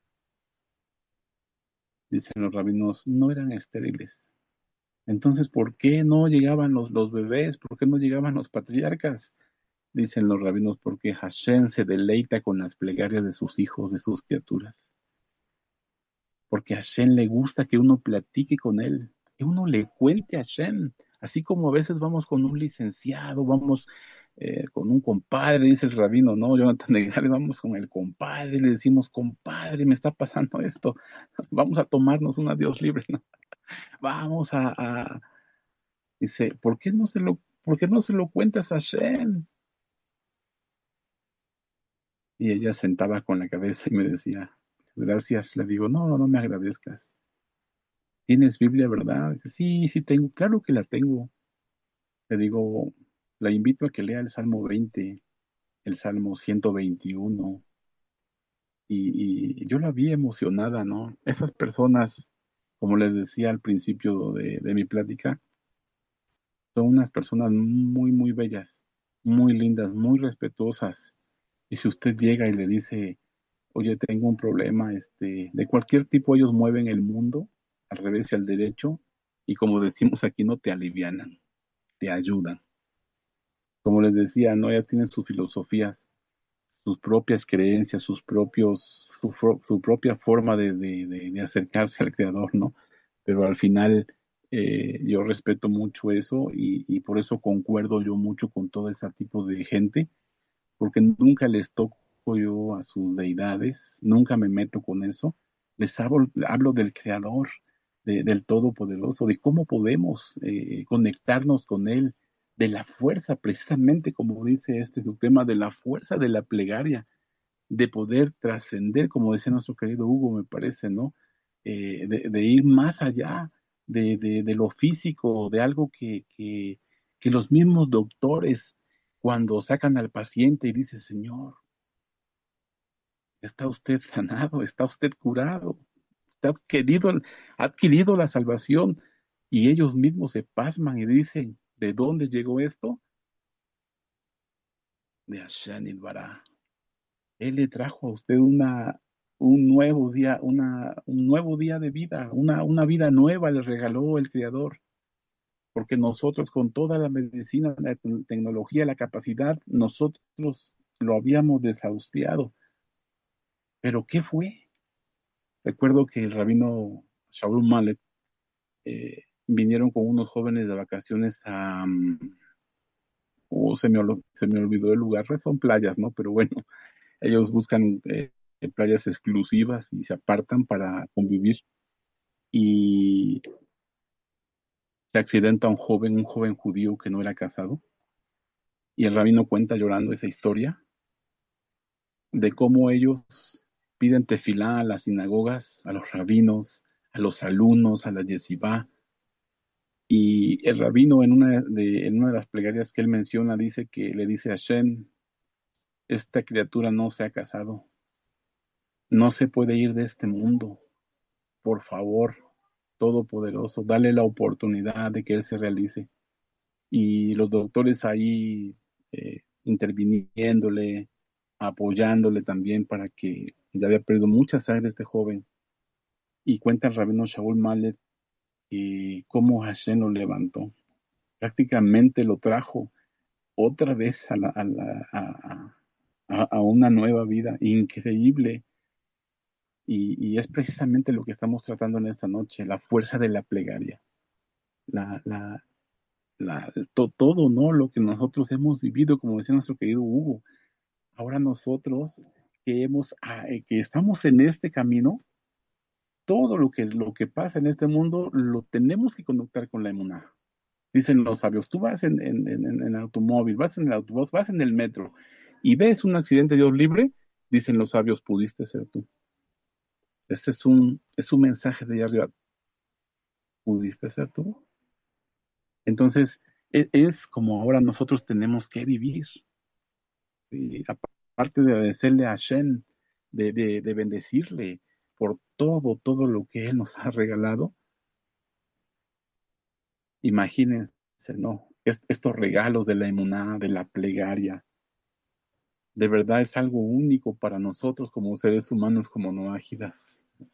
Dicen los rabinos, no eran estériles. Entonces, ¿por qué no llegaban los, los bebés? ¿Por qué no llegaban los patriarcas? Dicen los rabinos, porque Hashem se deleita con las plegarias de sus hijos, de sus criaturas. Porque a Hashem le gusta que uno platique con él, que uno le cuente a Hashem. Así como a veces vamos con un licenciado, vamos eh, con un compadre, dice el rabino, ¿no? Jonathan Negrales, vamos con el compadre, le decimos, compadre, me está pasando esto, vamos a tomarnos una Dios libre, ¿no? Vamos a, a... Dice, ¿por qué no se lo, por qué no se lo cuentas a Hashem? Y ella sentaba con la cabeza y me decía, gracias. Le digo, no, no me agradezcas. ¿Tienes Biblia, verdad? Dice, sí, sí tengo, claro que la tengo. Le digo, la invito a que lea el Salmo veinte, el Salmo ciento veintiuno. Y, y yo la vi emocionada, ¿no? Esas personas, como les decía al principio de, de mi plática, son unas personas muy, muy bellas, muy lindas, muy respetuosas. Y si usted llega y le dice, oye, tengo un problema, este, de cualquier tipo, ellos mueven el mundo al revés y al derecho, y como decimos aquí, no te alivianan, te ayudan. Como les decía, no, ya tienen sus filosofías, sus propias creencias, sus propios, su, su propia forma de, de, de, de, acercarse al creador, ¿no? Pero al final eh, yo respeto mucho eso y, y por eso concuerdo yo mucho con todo ese tipo de gente, porque nunca les toco yo a sus deidades, nunca me meto con eso, les hablo, hablo del creador, de, del todopoderoso, de cómo podemos eh, conectarnos con él, de la fuerza, precisamente como dice este su tema, de la fuerza de la plegaria, de poder trascender, como decía nuestro querido Hugo, me parece, ¿no? Eh, de, de, ir más allá de, de, de, lo físico, de algo que, que, que los mismos doctores, cuando sacan al paciente y dice, Señor, está usted sanado, está usted curado, usted ha adquirido, ha adquirido la salvación, y ellos mismos se pasman y dicen, ¿de dónde llegó esto? De Hashem Yitbaraj. Él le trajo a usted una, un nuevo día, una, un nuevo día de vida, una, una vida nueva le regaló el Creador, porque nosotros con toda la medicina, la te- tecnología, la capacidad, nosotros lo habíamos desahuciado. ¿Pero qué fue? Recuerdo que el rabino Shaul Malek eh, vinieron con unos jóvenes de vacaciones a... mm, oh, se me, ol- se me olvidó el lugar, son playas, ¿no? Pero bueno, ellos buscan eh, playas exclusivas y se apartan para convivir. Y se accidenta un joven, un joven judío que no era casado. Y el rabino cuenta llorando esa historia de cómo ellos piden tefilá a las sinagogas, a los rabinos, a los alumnos, a la yesivá. Y el rabino en una de, en una de las plegarias que él menciona dice que le dice a Hashem, esta criatura no se ha casado, no se puede ir de este mundo, por favor, Todopoderoso, dale la oportunidad de que él se realice. Y los doctores ahí eh, interviniéndole, apoyándole también para que ya había perdido mucha sangre este joven. Y cuenta el rabino Shaul Malek que cómo Hashem lo levantó, prácticamente lo trajo otra vez a, la, a, la, a, a, a una nueva vida increíble. Y, y es precisamente lo que estamos tratando en esta noche, la fuerza de la plegaria, la, la, la, to, todo, ¿no? Lo que nosotros hemos vivido, como decía nuestro querido Hugo. Ahora nosotros que hemos, que estamos en este camino, todo lo que, lo que pasa en este mundo lo tenemos que conectar con la emuná. Dicen los sabios, tú vas en, en, en, en el automóvil, vas en el autobús, vas en el metro y ves un accidente, Dios libre, dicen los sabios, pudiste ser tú. Este es un, es un mensaje de allá arriba. ¿Pudiste ser tú? Entonces, es, es como ahora nosotros tenemos que vivir. ¿Sí? Aparte de agradecerle a Hashem, de, de, de bendecirle por todo, todo lo que Él nos ha regalado. Imagínense, ¿no? Est- estos regalos de la emuná, de la plegaria, de verdad es algo único para nosotros como seres humanos, como noágidas.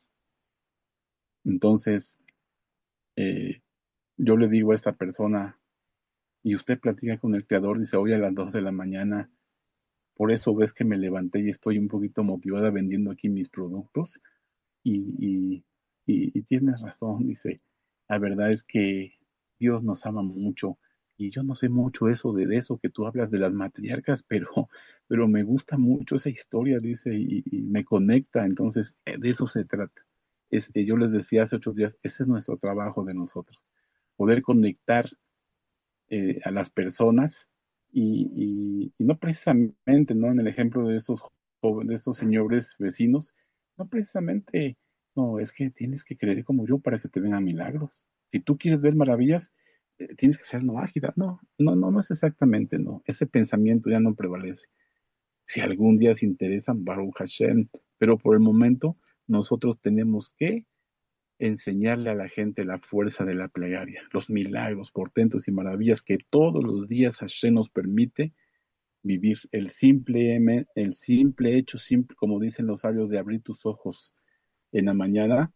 Entonces, eh, yo le digo a esta persona, y usted platica con el Creador, dice, hoy a las dos de la mañana, por eso ves que me levanté y estoy un poquito motivada vendiendo aquí mis productos, y, y, y, y tienes razón, dice, la verdad es que Dios nos ama mucho, y yo no sé mucho eso de, de eso que tú hablas de las matriarcas, pero, pero me gusta mucho esa historia, dice, y, y me conecta, entonces de eso se trata. Es, yo les decía hace ocho días, ese es nuestro trabajo de nosotros, poder conectar eh, a las personas y, y, y no precisamente, ¿no? En el ejemplo de estos jóvenes, de estos señores vecinos, no precisamente, no, es que tienes que creer como yo para que te vengan milagros. Si tú quieres ver maravillas, eh, tienes que ser no ágida. No, no, no, no es exactamente, no. Ese pensamiento ya no prevalece. Si algún día se interesan, Baruch Hashem, pero por el momento nosotros tenemos que enseñarle a la gente la fuerza de la plegaria, los milagros, portentos y maravillas que todos los días Hashem nos permite vivir. El simple, el simple hecho, simple, como dicen los sabios, de abrir tus ojos en la mañana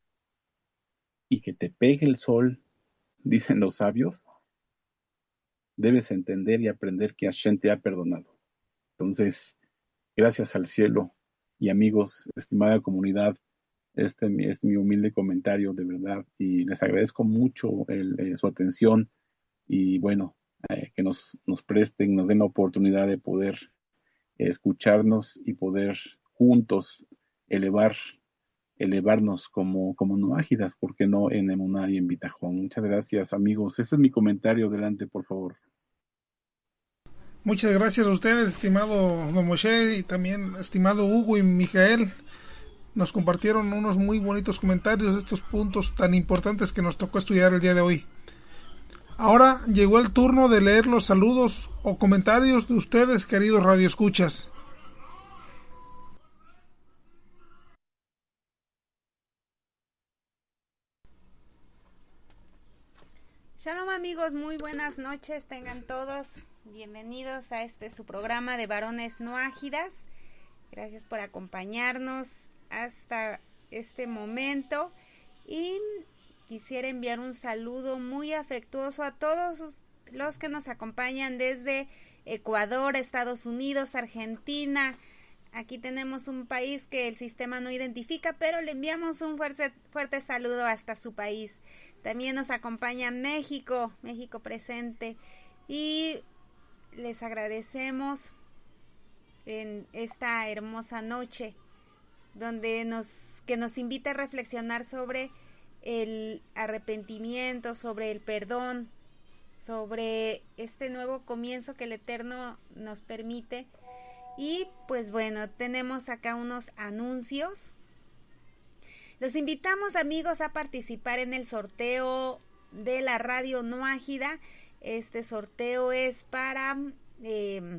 y que te pegue el sol, dicen los sabios, debes entender y aprender que Hashem te ha perdonado. Entonces, gracias al cielo y amigos, estimada comunidad, este es mi humilde comentario, de verdad, y les agradezco mucho el, eh, su atención y bueno, eh, que nos, nos presten, nos den la oportunidad de poder eh, escucharnos y poder juntos elevar, elevarnos como, como noágidas, ¿por qué no en Emuná y en Bitajón? Muchas gracias, amigos. Ese es mi comentario. Adelante, por favor. Muchas gracias a ustedes, estimado Don Moshe, y también estimado Hugo y Mijael. Nos compartieron unos muy bonitos comentarios de estos puntos tan importantes que nos tocó estudiar el día de hoy. Ahora llegó el turno de leer los saludos o comentarios de ustedes, queridos radioescuchas. Shalom amigos, muy buenas noches, tengan todos bienvenidos a este su programa de Varones No Ágidas. Gracias por acompañarnos hasta este momento y quisiera enviar un saludo muy afectuoso a todos los que nos acompañan desde Ecuador, Estados Unidos, Argentina. Aquí tenemos un país que el sistema no identifica, pero le enviamos un fuerte, fuerte saludo hasta su país. También nos acompaña México, México presente, y les agradecemos en esta hermosa noche donde nos que nos invita a reflexionar sobre el arrepentimiento, sobre el perdón, sobre este nuevo comienzo que el Eterno nos permite. Y pues bueno, tenemos acá unos anuncios. Los invitamos, amigos, a participar en el sorteo de la radio Nuágida. Este sorteo es para, eh,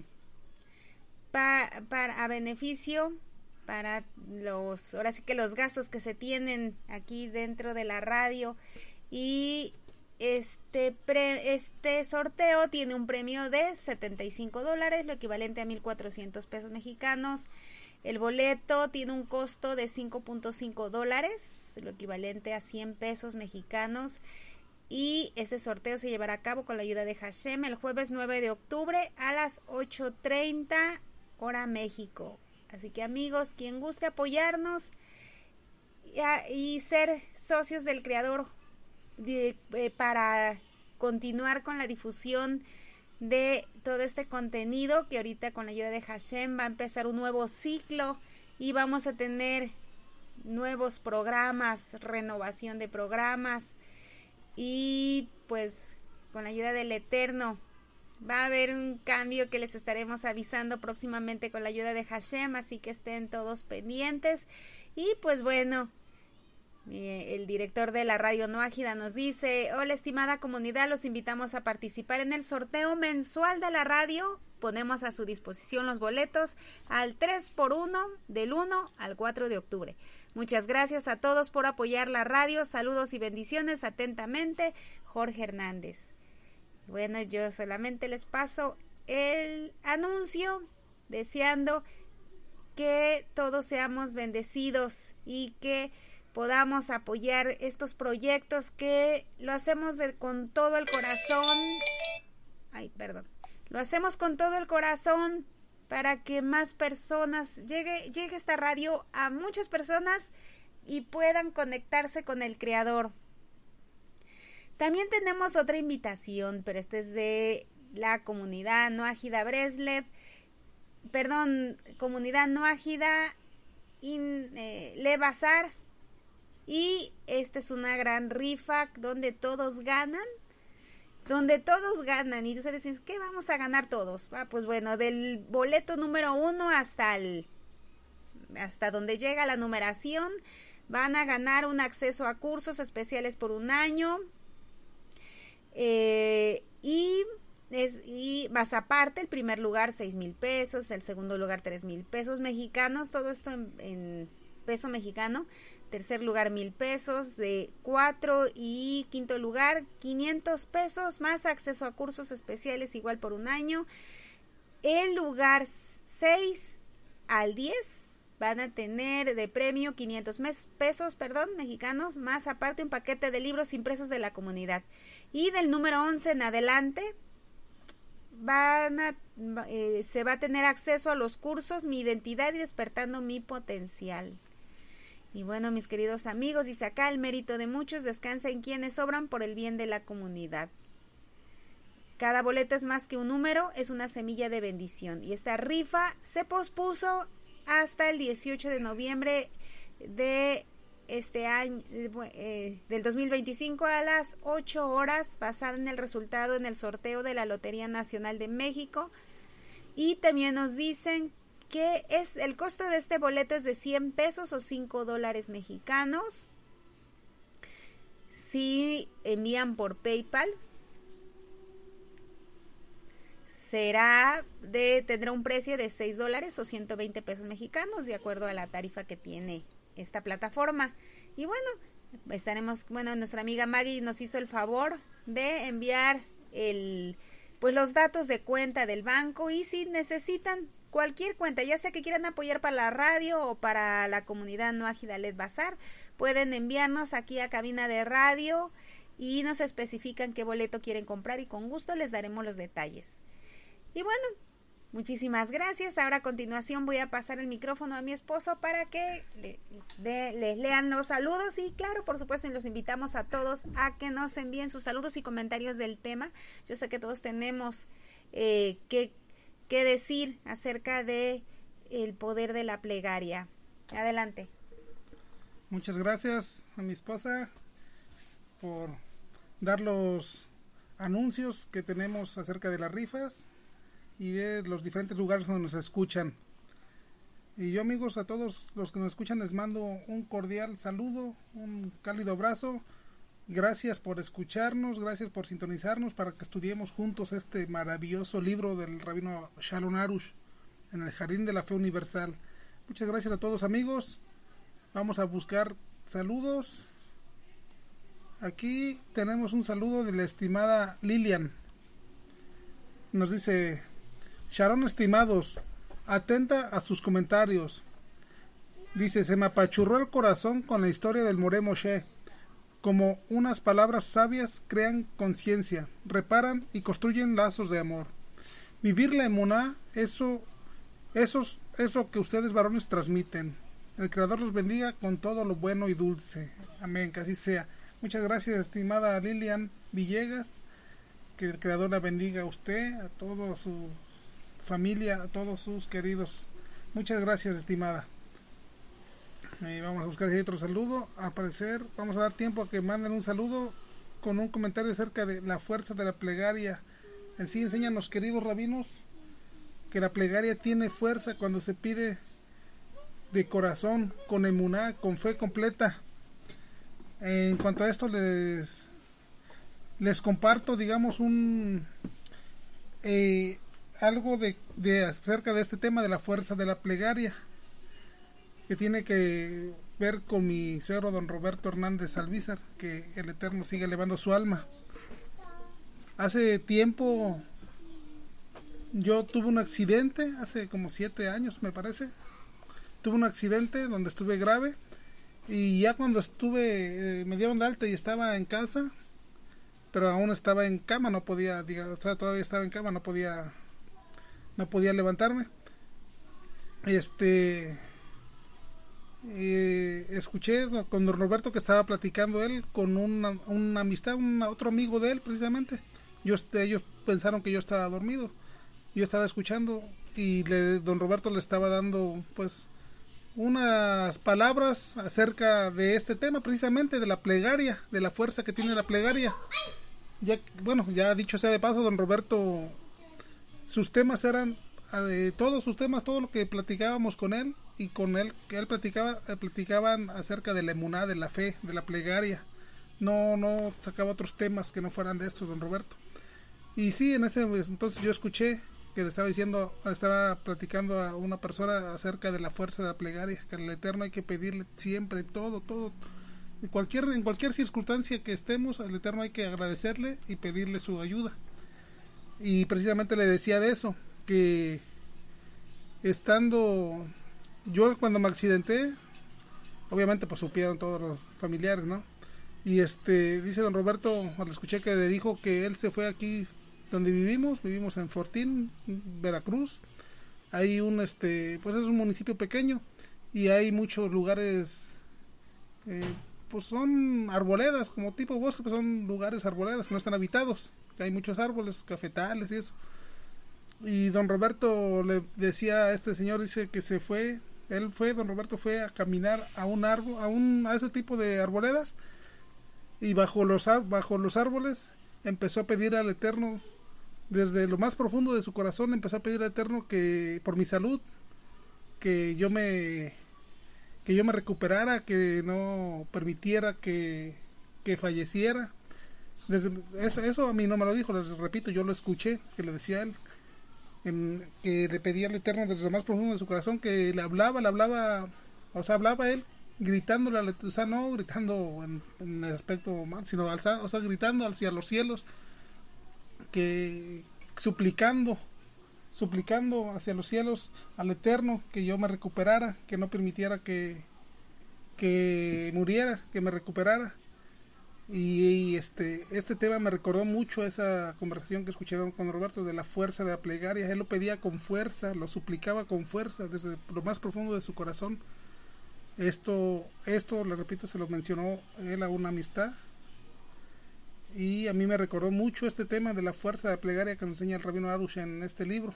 pa, para a beneficio para los, ahora sí que los gastos que se tienen aquí dentro de la radio. Y este pre, este sorteo tiene un premio de setenta y cinco dólares, lo equivalente a mil cuatrocientos pesos mexicanos. El boleto tiene un costo de cinco punto cinco dólares, lo equivalente a cien pesos mexicanos. Y este sorteo se llevará a cabo con la ayuda de Hashem el jueves nueve de octubre a las ocho treinta hora México. Así que, amigos, quien guste apoyarnos y, a, y ser socios del creador de, eh, para continuar con la difusión de todo este contenido, que ahorita con la ayuda de Hashem va a empezar un nuevo ciclo y vamos a tener nuevos programas, renovación de programas, y pues con la ayuda del Eterno va a haber un cambio que les estaremos avisando próximamente con la ayuda de Hashem, así que estén todos pendientes. Y pues bueno, el director de la radio Nuágida nos dice: hola, estimada comunidad, los invitamos a participar en el sorteo mensual de la radio. Ponemos a su disposición los boletos al tres por uno del uno al cuatro de octubre. Muchas gracias a todos por apoyar la radio. Saludos y bendiciones. Atentamente, Jorge Hernández. Bueno, yo solamente les paso el anuncio, deseando que todos seamos bendecidos y que podamos apoyar estos proyectos, que lo hacemos de, con todo el corazón. Ay, perdón. Lo hacemos con todo el corazón para que más personas, llegue, llegue esta radio a muchas personas y puedan conectarse con el Creador. También tenemos otra invitación, pero esta es de la comunidad Nuágida Breslev, perdón, comunidad Nuágida in, eh, Le Bazar. Y esta es una gran rifa donde todos ganan, donde todos ganan. Y ustedes dicen, ¿qué vamos a ganar todos? Ah, pues bueno, del boleto número uno hasta el, hasta donde llega la numeración, van a ganar un acceso a cursos especiales por un año. Eh, y, es, y más aparte, el primer lugar seis mil pesos, el segundo lugar tres mil pesos mexicanos, todo esto en, en peso mexicano. Tercer lugar mil pesos, de cuatro y quinto lugar quinientos pesos, más acceso a cursos especiales igual por un año. El lugar seis al diez van a tener de premio quinientos pesos, perdón, mexicanos, más aparte un paquete de libros impresos de la comunidad. Y del número once en adelante van a, eh, se va a tener acceso a los cursos Mi Identidad y Despertando Mi Potencial. Y bueno, mis queridos amigos, dice acá: el mérito de muchos descansa en quienes sobran por el bien de la comunidad. Cada boleto es más que un número, es una semilla de bendición. Y esta rifa se pospuso hasta el dieciocho de noviembre de este año, eh, del dos mil veinticinco, a las ocho horas, basada en el resultado en el sorteo de la Lotería Nacional de México. Y también nos dicen que es el costo de este boleto es de cien pesos o cinco dólares mexicanos. Si envían por PayPal, será de, tendrá un precio de seis dólares o ciento veinte pesos mexicanos, de acuerdo a la tarifa que tiene esta plataforma. Y bueno, estaremos, bueno, nuestra amiga Maggie nos hizo el favor de enviar el, pues los datos de cuenta del banco, y si necesitan cualquier cuenta, ya sea que quieran apoyar para la radio o para la comunidad Nuágida Le Bazar, pueden enviarnos aquí a cabina de radio y nos especifican qué boleto quieren comprar y con gusto les daremos los detalles. Y bueno, muchísimas gracias. Ahora a continuación voy a pasar el micrófono a mi esposo para que le, de, les lean los saludos, y claro, por supuesto, los invitamos a todos a que nos envíen sus saludos y comentarios del tema. Yo sé que todos tenemos eh, que qué decir acerca de el poder de la plegaria. Adelante. Muchas gracias a mi esposa por dar los anuncios que tenemos acerca de las rifas y de los diferentes lugares donde nos escuchan. Y yo, amigos, a todos los que nos escuchan les mando un cordial saludo, un cálido abrazo. Gracias por escucharnos, gracias por sintonizarnos para que estudiemos juntos este maravilloso libro del Rabino Shalom Arush en el Jardín de la Fe Universal. Muchas gracias a todos, amigos. Vamos a buscar saludos. Aquí tenemos un saludo de la estimada Lilian. Nos dice: Sharon, estimados, atenta a sus comentarios. Dice: se me apachurró el corazón con la historia del Moré Moshe. Como unas palabras sabias crean conciencia, reparan y construyen lazos de amor. Vivir la emuná, eso, eso, eso que ustedes varones transmiten. El Creador los bendiga con todo lo bueno y dulce. Amén, que así sea. Muchas gracias, estimada Lilian Villegas. Que el Creador la bendiga a usted, a toda su familia, a todos sus queridos. Muchas gracias, estimada. Eh, vamos a buscar si hay otro saludo. Al parecer vamos a dar tiempo a que manden un saludo con un comentario acerca de la fuerza de la plegaria. En sí enseñan los queridos rabinos que la plegaria tiene fuerza cuando se pide de corazón, con emuná, con fe completa. En cuanto a esto les les comparto, digamos, un eh, algo de, de acerca de este tema de la fuerza de la plegaria, que tiene que ver con mi suegro don Roberto Hernández Alvízar, que el Eterno sigue elevando su alma. Hace tiempo yo tuve un accidente, hace como siete años me parece, tuve un accidente donde estuve grave, y ya cuando estuve, eh, me dieron de alta y estaba en casa, pero aún estaba en cama, no podía, digamos, o sea, todavía estaba en cama, no podía, no podía levantarme. Este... Eh, escuché con don Roberto que estaba platicando él con una, una amistad, un otro amigo de él precisamente. Yo, ellos pensaron que yo estaba dormido. Yo estaba escuchando y le, don Roberto le estaba dando pues unas palabras acerca de este tema, precisamente de la plegaria, de la fuerza que tiene la plegaria. Ya, bueno, ya dicho sea de paso, don Roberto, sus temas eran de todos sus temas, todo lo que platicábamos con él y con él que él platicaba, platicaban acerca de la emuná, de la fe, de la plegaria. No, no sacaba otros temas que no fueran de estos, don Roberto. Y sí, en ese entonces yo escuché que le estaba diciendo, estaba platicando a una persona acerca de la fuerza de la plegaria, que al Eterno hay que pedirle siempre todo, todo, en cualquier, en cualquier circunstancia que estemos, al Eterno hay que agradecerle y pedirle su ayuda. Y precisamente le decía de eso, que estando yo cuando me accidenté, obviamente pues supieron todos los familiares, ¿no? Y este dice don Roberto, cuando escuché que le dijo que él se fue aquí donde vivimos, vivimos en Fortín, Veracruz. Hay un este, pues es un municipio pequeño y hay muchos lugares, eh, pues son arboledas, como tipo bosque, pues son lugares arboledas que no están habitados, que hay muchos árboles, cafetales y eso. Y don Roberto le decía a este señor, dice que se fue, él fue, don Roberto fue a caminar a un árbol, a un a ese tipo de arboledas, y bajo los bajo los árboles empezó a pedir al Eterno, desde lo más profundo de su corazón empezó a pedir al Eterno que por mi salud, que yo me que yo me recuperara, que no permitiera que, que falleciera. Desde, eso, eso a mí no me lo dijo, les repito, yo lo escuché, que le decía él, en, que le pedía al Eterno desde lo más profundo de su corazón, que le hablaba, le hablaba, o sea, hablaba él gritándole, o sea, no gritando en, en el aspecto mal, sino alza, o sea, gritando hacia los cielos, que suplicando, suplicando hacia los cielos al Eterno que yo me recuperara, que no permitiera que, que muriera, que me recuperara. Y, y este este tema me recordó mucho a esa conversación que escuché con Roberto de la fuerza de la plegaria. Él lo pedía con fuerza, lo suplicaba con fuerza desde lo más profundo de su corazón. Esto, esto le repito, se lo mencionó él a una amistad, y a mí me recordó mucho este tema de la fuerza de la plegaria que nos enseña el Rabino Arush en este libro.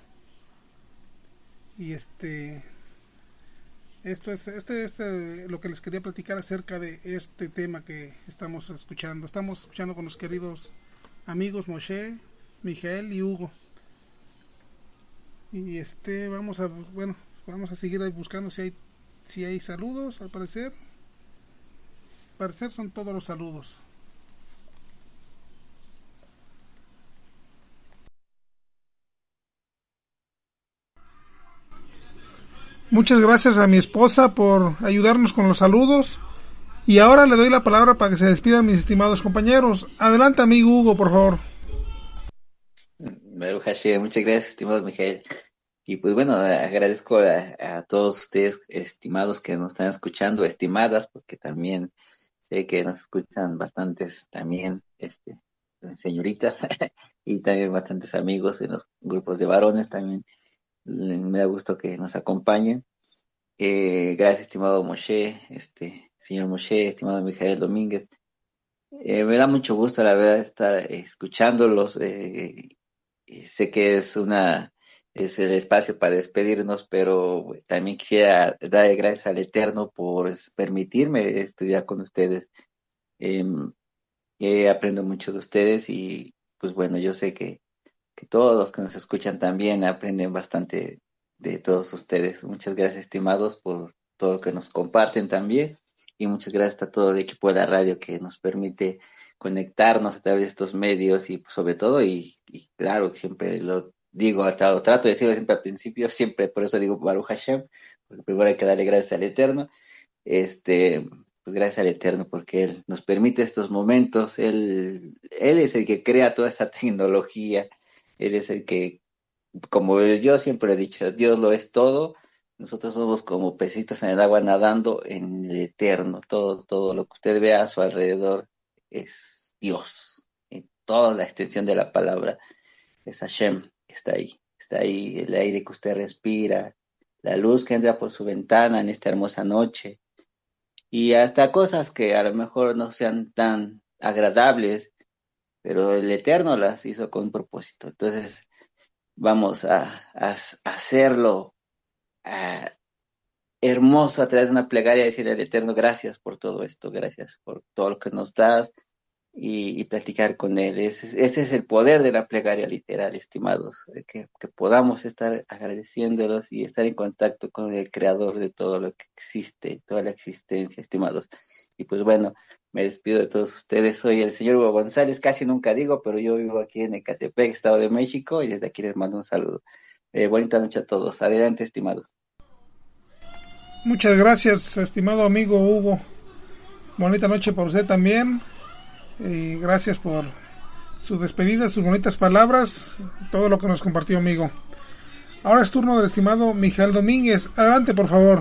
Y este esto es este es eh, lo que les quería platicar acerca de este tema que estamos escuchando. Estamos escuchando con los queridos amigos Moshe, Mijael y Hugo. Y este vamos a, bueno, vamos a seguir ahí buscando si hay, si hay saludos. Al parecer, al parecer son todos los saludos. Muchas gracias a mi esposa por ayudarnos con los saludos. Y ahora le doy la palabra para que se despidan mis estimados compañeros. Adelante, amigo Hugo, por favor. Baruch Hashem, muchas gracias, estimado Mijael. Y pues bueno, agradezco a, a todos ustedes, estimados, que nos están escuchando, estimadas, porque también sé que nos escuchan bastantes también, este, señoritas, y también bastantes amigos en los grupos de varones también. Me da gusto que nos acompañen. Eh, gracias, estimado Moshe, este, señor Moshe, estimado Mijael Domínguez. Eh, me da mucho gusto, la verdad, estar eh, escuchándolos. Eh, eh, sé que es una es el espacio para despedirnos, pero también quisiera dar gracias al Eterno por permitirme estudiar con ustedes. Eh, eh, aprendo mucho de ustedes y, pues bueno, yo sé que que todos los que nos escuchan también aprenden bastante de todos ustedes. Muchas gracias, estimados, por todo lo que nos comparten también. Y muchas gracias a todo el equipo de la radio que nos permite conectarnos a través de estos medios y pues, sobre todo, y, y claro, siempre lo digo, hasta lo trato de decirlo siempre al principio, siempre por eso digo Baruch Hashem, porque primero hay que darle gracias al Eterno. Este, pues gracias al Eterno porque Él nos permite estos momentos, Él, Él es el que crea toda esta tecnología. Él es el que, como yo siempre he dicho, Dios lo es todo. Nosotros somos como pecitos en el agua nadando en el eterno. Todo, todo lo que usted vea a su alrededor es Dios. En toda la extensión de la palabra es Hashem que está ahí. Está ahí el aire que usted respira, la luz que entra por su ventana en esta hermosa noche. Y hasta cosas que a lo mejor no sean tan agradables, pero el Eterno las hizo con un propósito. Entonces, vamos a, a, a hacerlo a, hermoso a través de una plegaria, decirle al Eterno, gracias por todo esto, gracias por todo lo que nos das y, y platicar con Él. Ese, ese es el poder de la plegaria literal, estimados, que, que podamos estar agradeciéndolos y estar en contacto con el Creador de todo lo que existe, toda la existencia, estimados. Y pues bueno, me despido de todos ustedes. Soy el señor Hugo González, casi nunca digo, pero yo vivo aquí en Ecatepec, Estado de México, y desde aquí les mando un saludo. Eh, bonita noche a todos. Adelante, estimados. Muchas gracias, estimado amigo Hugo. Bonita noche para usted también. Y gracias por su despedida, sus bonitas palabras, todo lo que nos compartió, amigo. Ahora es turno del estimado Mijael Domínguez. Adelante, por favor.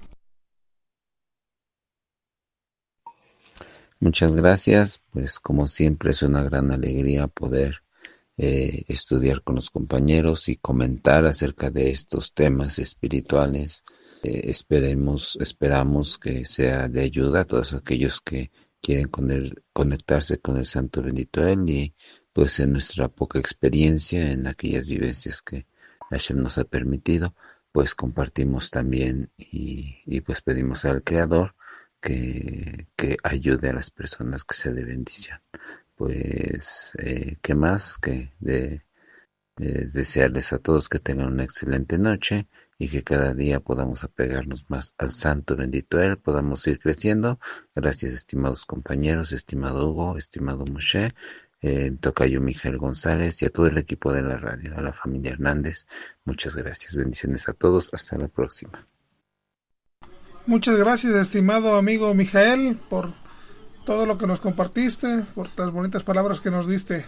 Muchas gracias, pues como siempre es una gran alegría poder eh, estudiar con los compañeros y comentar acerca de estos temas espirituales. Eh, esperemos, esperamos que sea de ayuda a todos aquellos que quieren poner, conectarse con el Santo Bendito Él y pues en nuestra poca experiencia, en aquellas vivencias que Hashem nos ha permitido, pues compartimos también y, y pues pedimos al Creador Que, que ayude a las personas, que sea de bendición. Pues, eh, ¿qué más? Que de, de desearles a todos que tengan una excelente noche y que cada día podamos apegarnos más al Santo Bendito Él, podamos ir creciendo. Gracias, estimados compañeros, estimado Hugo, estimado Moshe, eh, tocayo Mijael González y a todo el equipo de la radio, a la familia Hernández. Muchas gracias, bendiciones a todos, hasta la próxima. Muchas gracias, estimado amigo Mijael, por todo lo que nos compartiste, por las bonitas palabras que nos diste.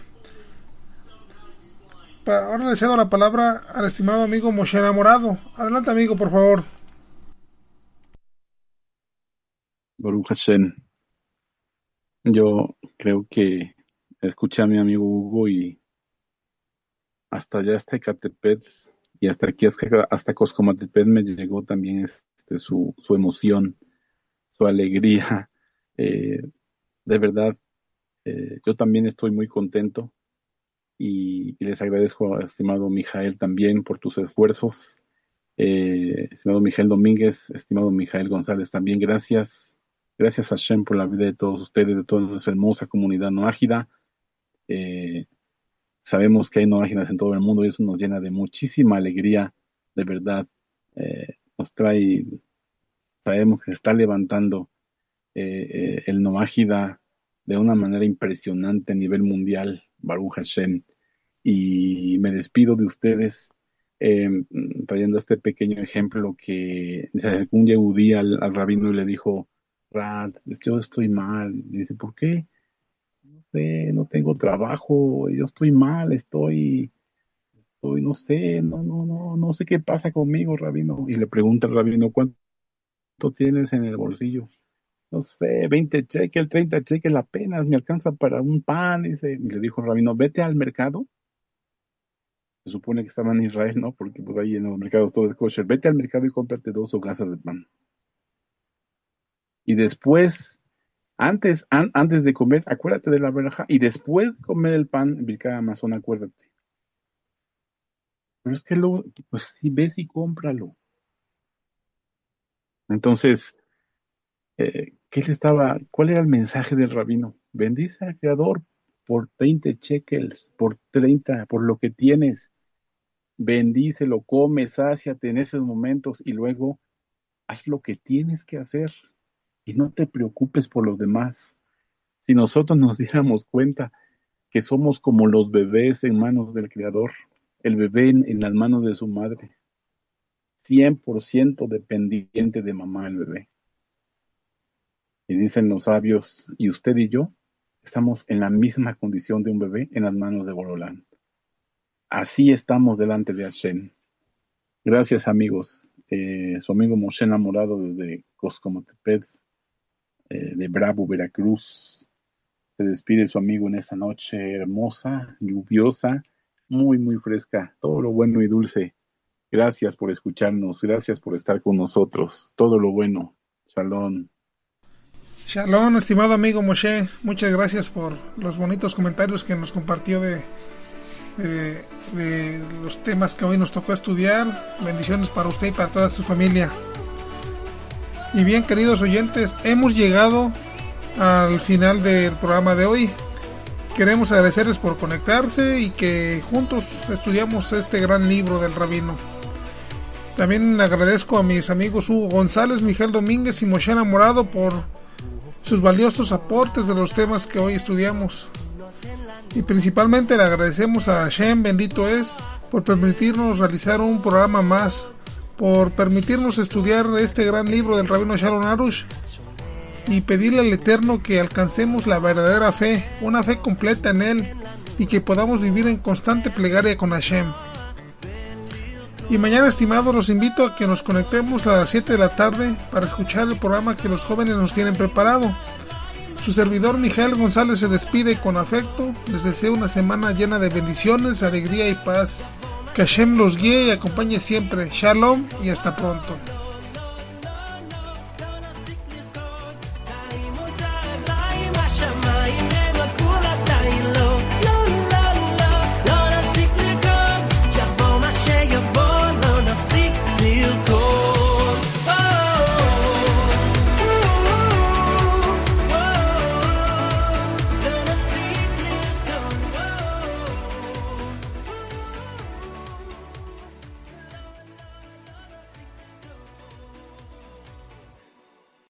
Ahora le cedo la palabra al estimado amigo Moshe Enamorado. Adelante, amigo, por favor. Baruch Hashem. Yo creo que escuché a mi amigo Hugo y hasta allá, hasta Ecatepec, y hasta aquí, hasta, hasta Coscomatepec, me llegó también este, su, su emoción, su alegría. Eh, de verdad, eh, yo también estoy muy contento y, y les agradezco, estimado Mijael, también por tus esfuerzos. Eh, estimado Mijael Domínguez, estimado Mijael González, también gracias. Gracias a Hashem por la vida de todos ustedes, de toda nuestra hermosa comunidad noágida. Eh, sabemos que hay noágidas en todo el mundo y eso nos llena de muchísima alegría, de verdad. Eh, nos trae, sabemos que se está levantando eh, eh, el Nomágida de una manera impresionante a nivel mundial, Baruch Hashem, y me despido de ustedes eh, trayendo este pequeño ejemplo que un yehudí al, al rabino y le dijo, Rad, yo estoy mal. Y dice, ¿por qué? No sé, no tengo trabajo, yo estoy mal, estoy, estoy, no sé, no, no, no, no sé qué pasa conmigo, rabino. Y le pregunta al rabino, ¿cuánto tienes en el bolsillo? No sé, veinte cheques, treinta cheques apenas, me alcanza para un pan, dice. Y le dijo el rabino, vete al mercado. Se supone que estaba en Israel, ¿no? Porque por ahí en los mercados todo es kosher. Vete al mercado y cómprate dos hogazas de pan. Y después, antes, an, antes de comer, acuérdate de la verajá. Y después de comer el pan, Birkat Hamazon, acuérdate. Pero es que lo, pues si ves y cómpralo. Entonces, eh, ¿qué le estaba, cuál era el mensaje del rabino? Bendice al Creador por veinte shekels, por treinta, por lo que tienes. Bendícelo, come, sáciate en esos momentos y luego haz lo que tienes que hacer y no te preocupes por los demás. Si nosotros nos diéramos cuenta que somos como los bebés en manos del Creador, el bebé en, en las manos de su madre, cien por ciento dependiente de mamá el bebé. Y dicen los sabios, y usted y yo estamos en la misma condición de un bebé en las manos de Borolán. Así estamos delante de Hashem. Gracias, amigos. Eh, su amigo Moshe enamorado desde Coscomotepet, eh, de Bravo, Veracruz. Se despide su amigo en esta noche hermosa, lluviosa, muy, muy fresca. Todo lo bueno y dulce. Gracias por escucharnos. Gracias por estar con nosotros. Todo lo bueno. Shalom. Shalom, estimado amigo Moshe. Muchas gracias por los bonitos comentarios que nos compartió de... De, de los temas que hoy nos tocó estudiar. Bendiciones para usted y para toda su familia. Y bien, queridos oyentes, hemos llegado al final del programa de hoy. Queremos agradecerles por conectarse y que juntos estudiamos este gran libro del rabino. También agradezco a mis amigos Hugo González, Miguel Domínguez y Moshe Enamorado por sus valiosos aportes de los temas que hoy estudiamos. Y principalmente le agradecemos a Hashem, bendito es, por permitirnos realizar un programa más, por permitirnos estudiar este gran libro del Rabino Shalom Arush y pedirle al Eterno que alcancemos la verdadera fe, una fe completa en Él y que podamos vivir en constante plegaria con Hashem. Y mañana, estimados, los invito a que nos conectemos a las siete de la tarde para escuchar el programa que los jóvenes nos tienen preparado. Su servidor Miguel González se despide con afecto. Les deseo una semana llena de bendiciones, alegría y paz. Que Hashem los guíe y acompañe siempre. Shalom y hasta pronto.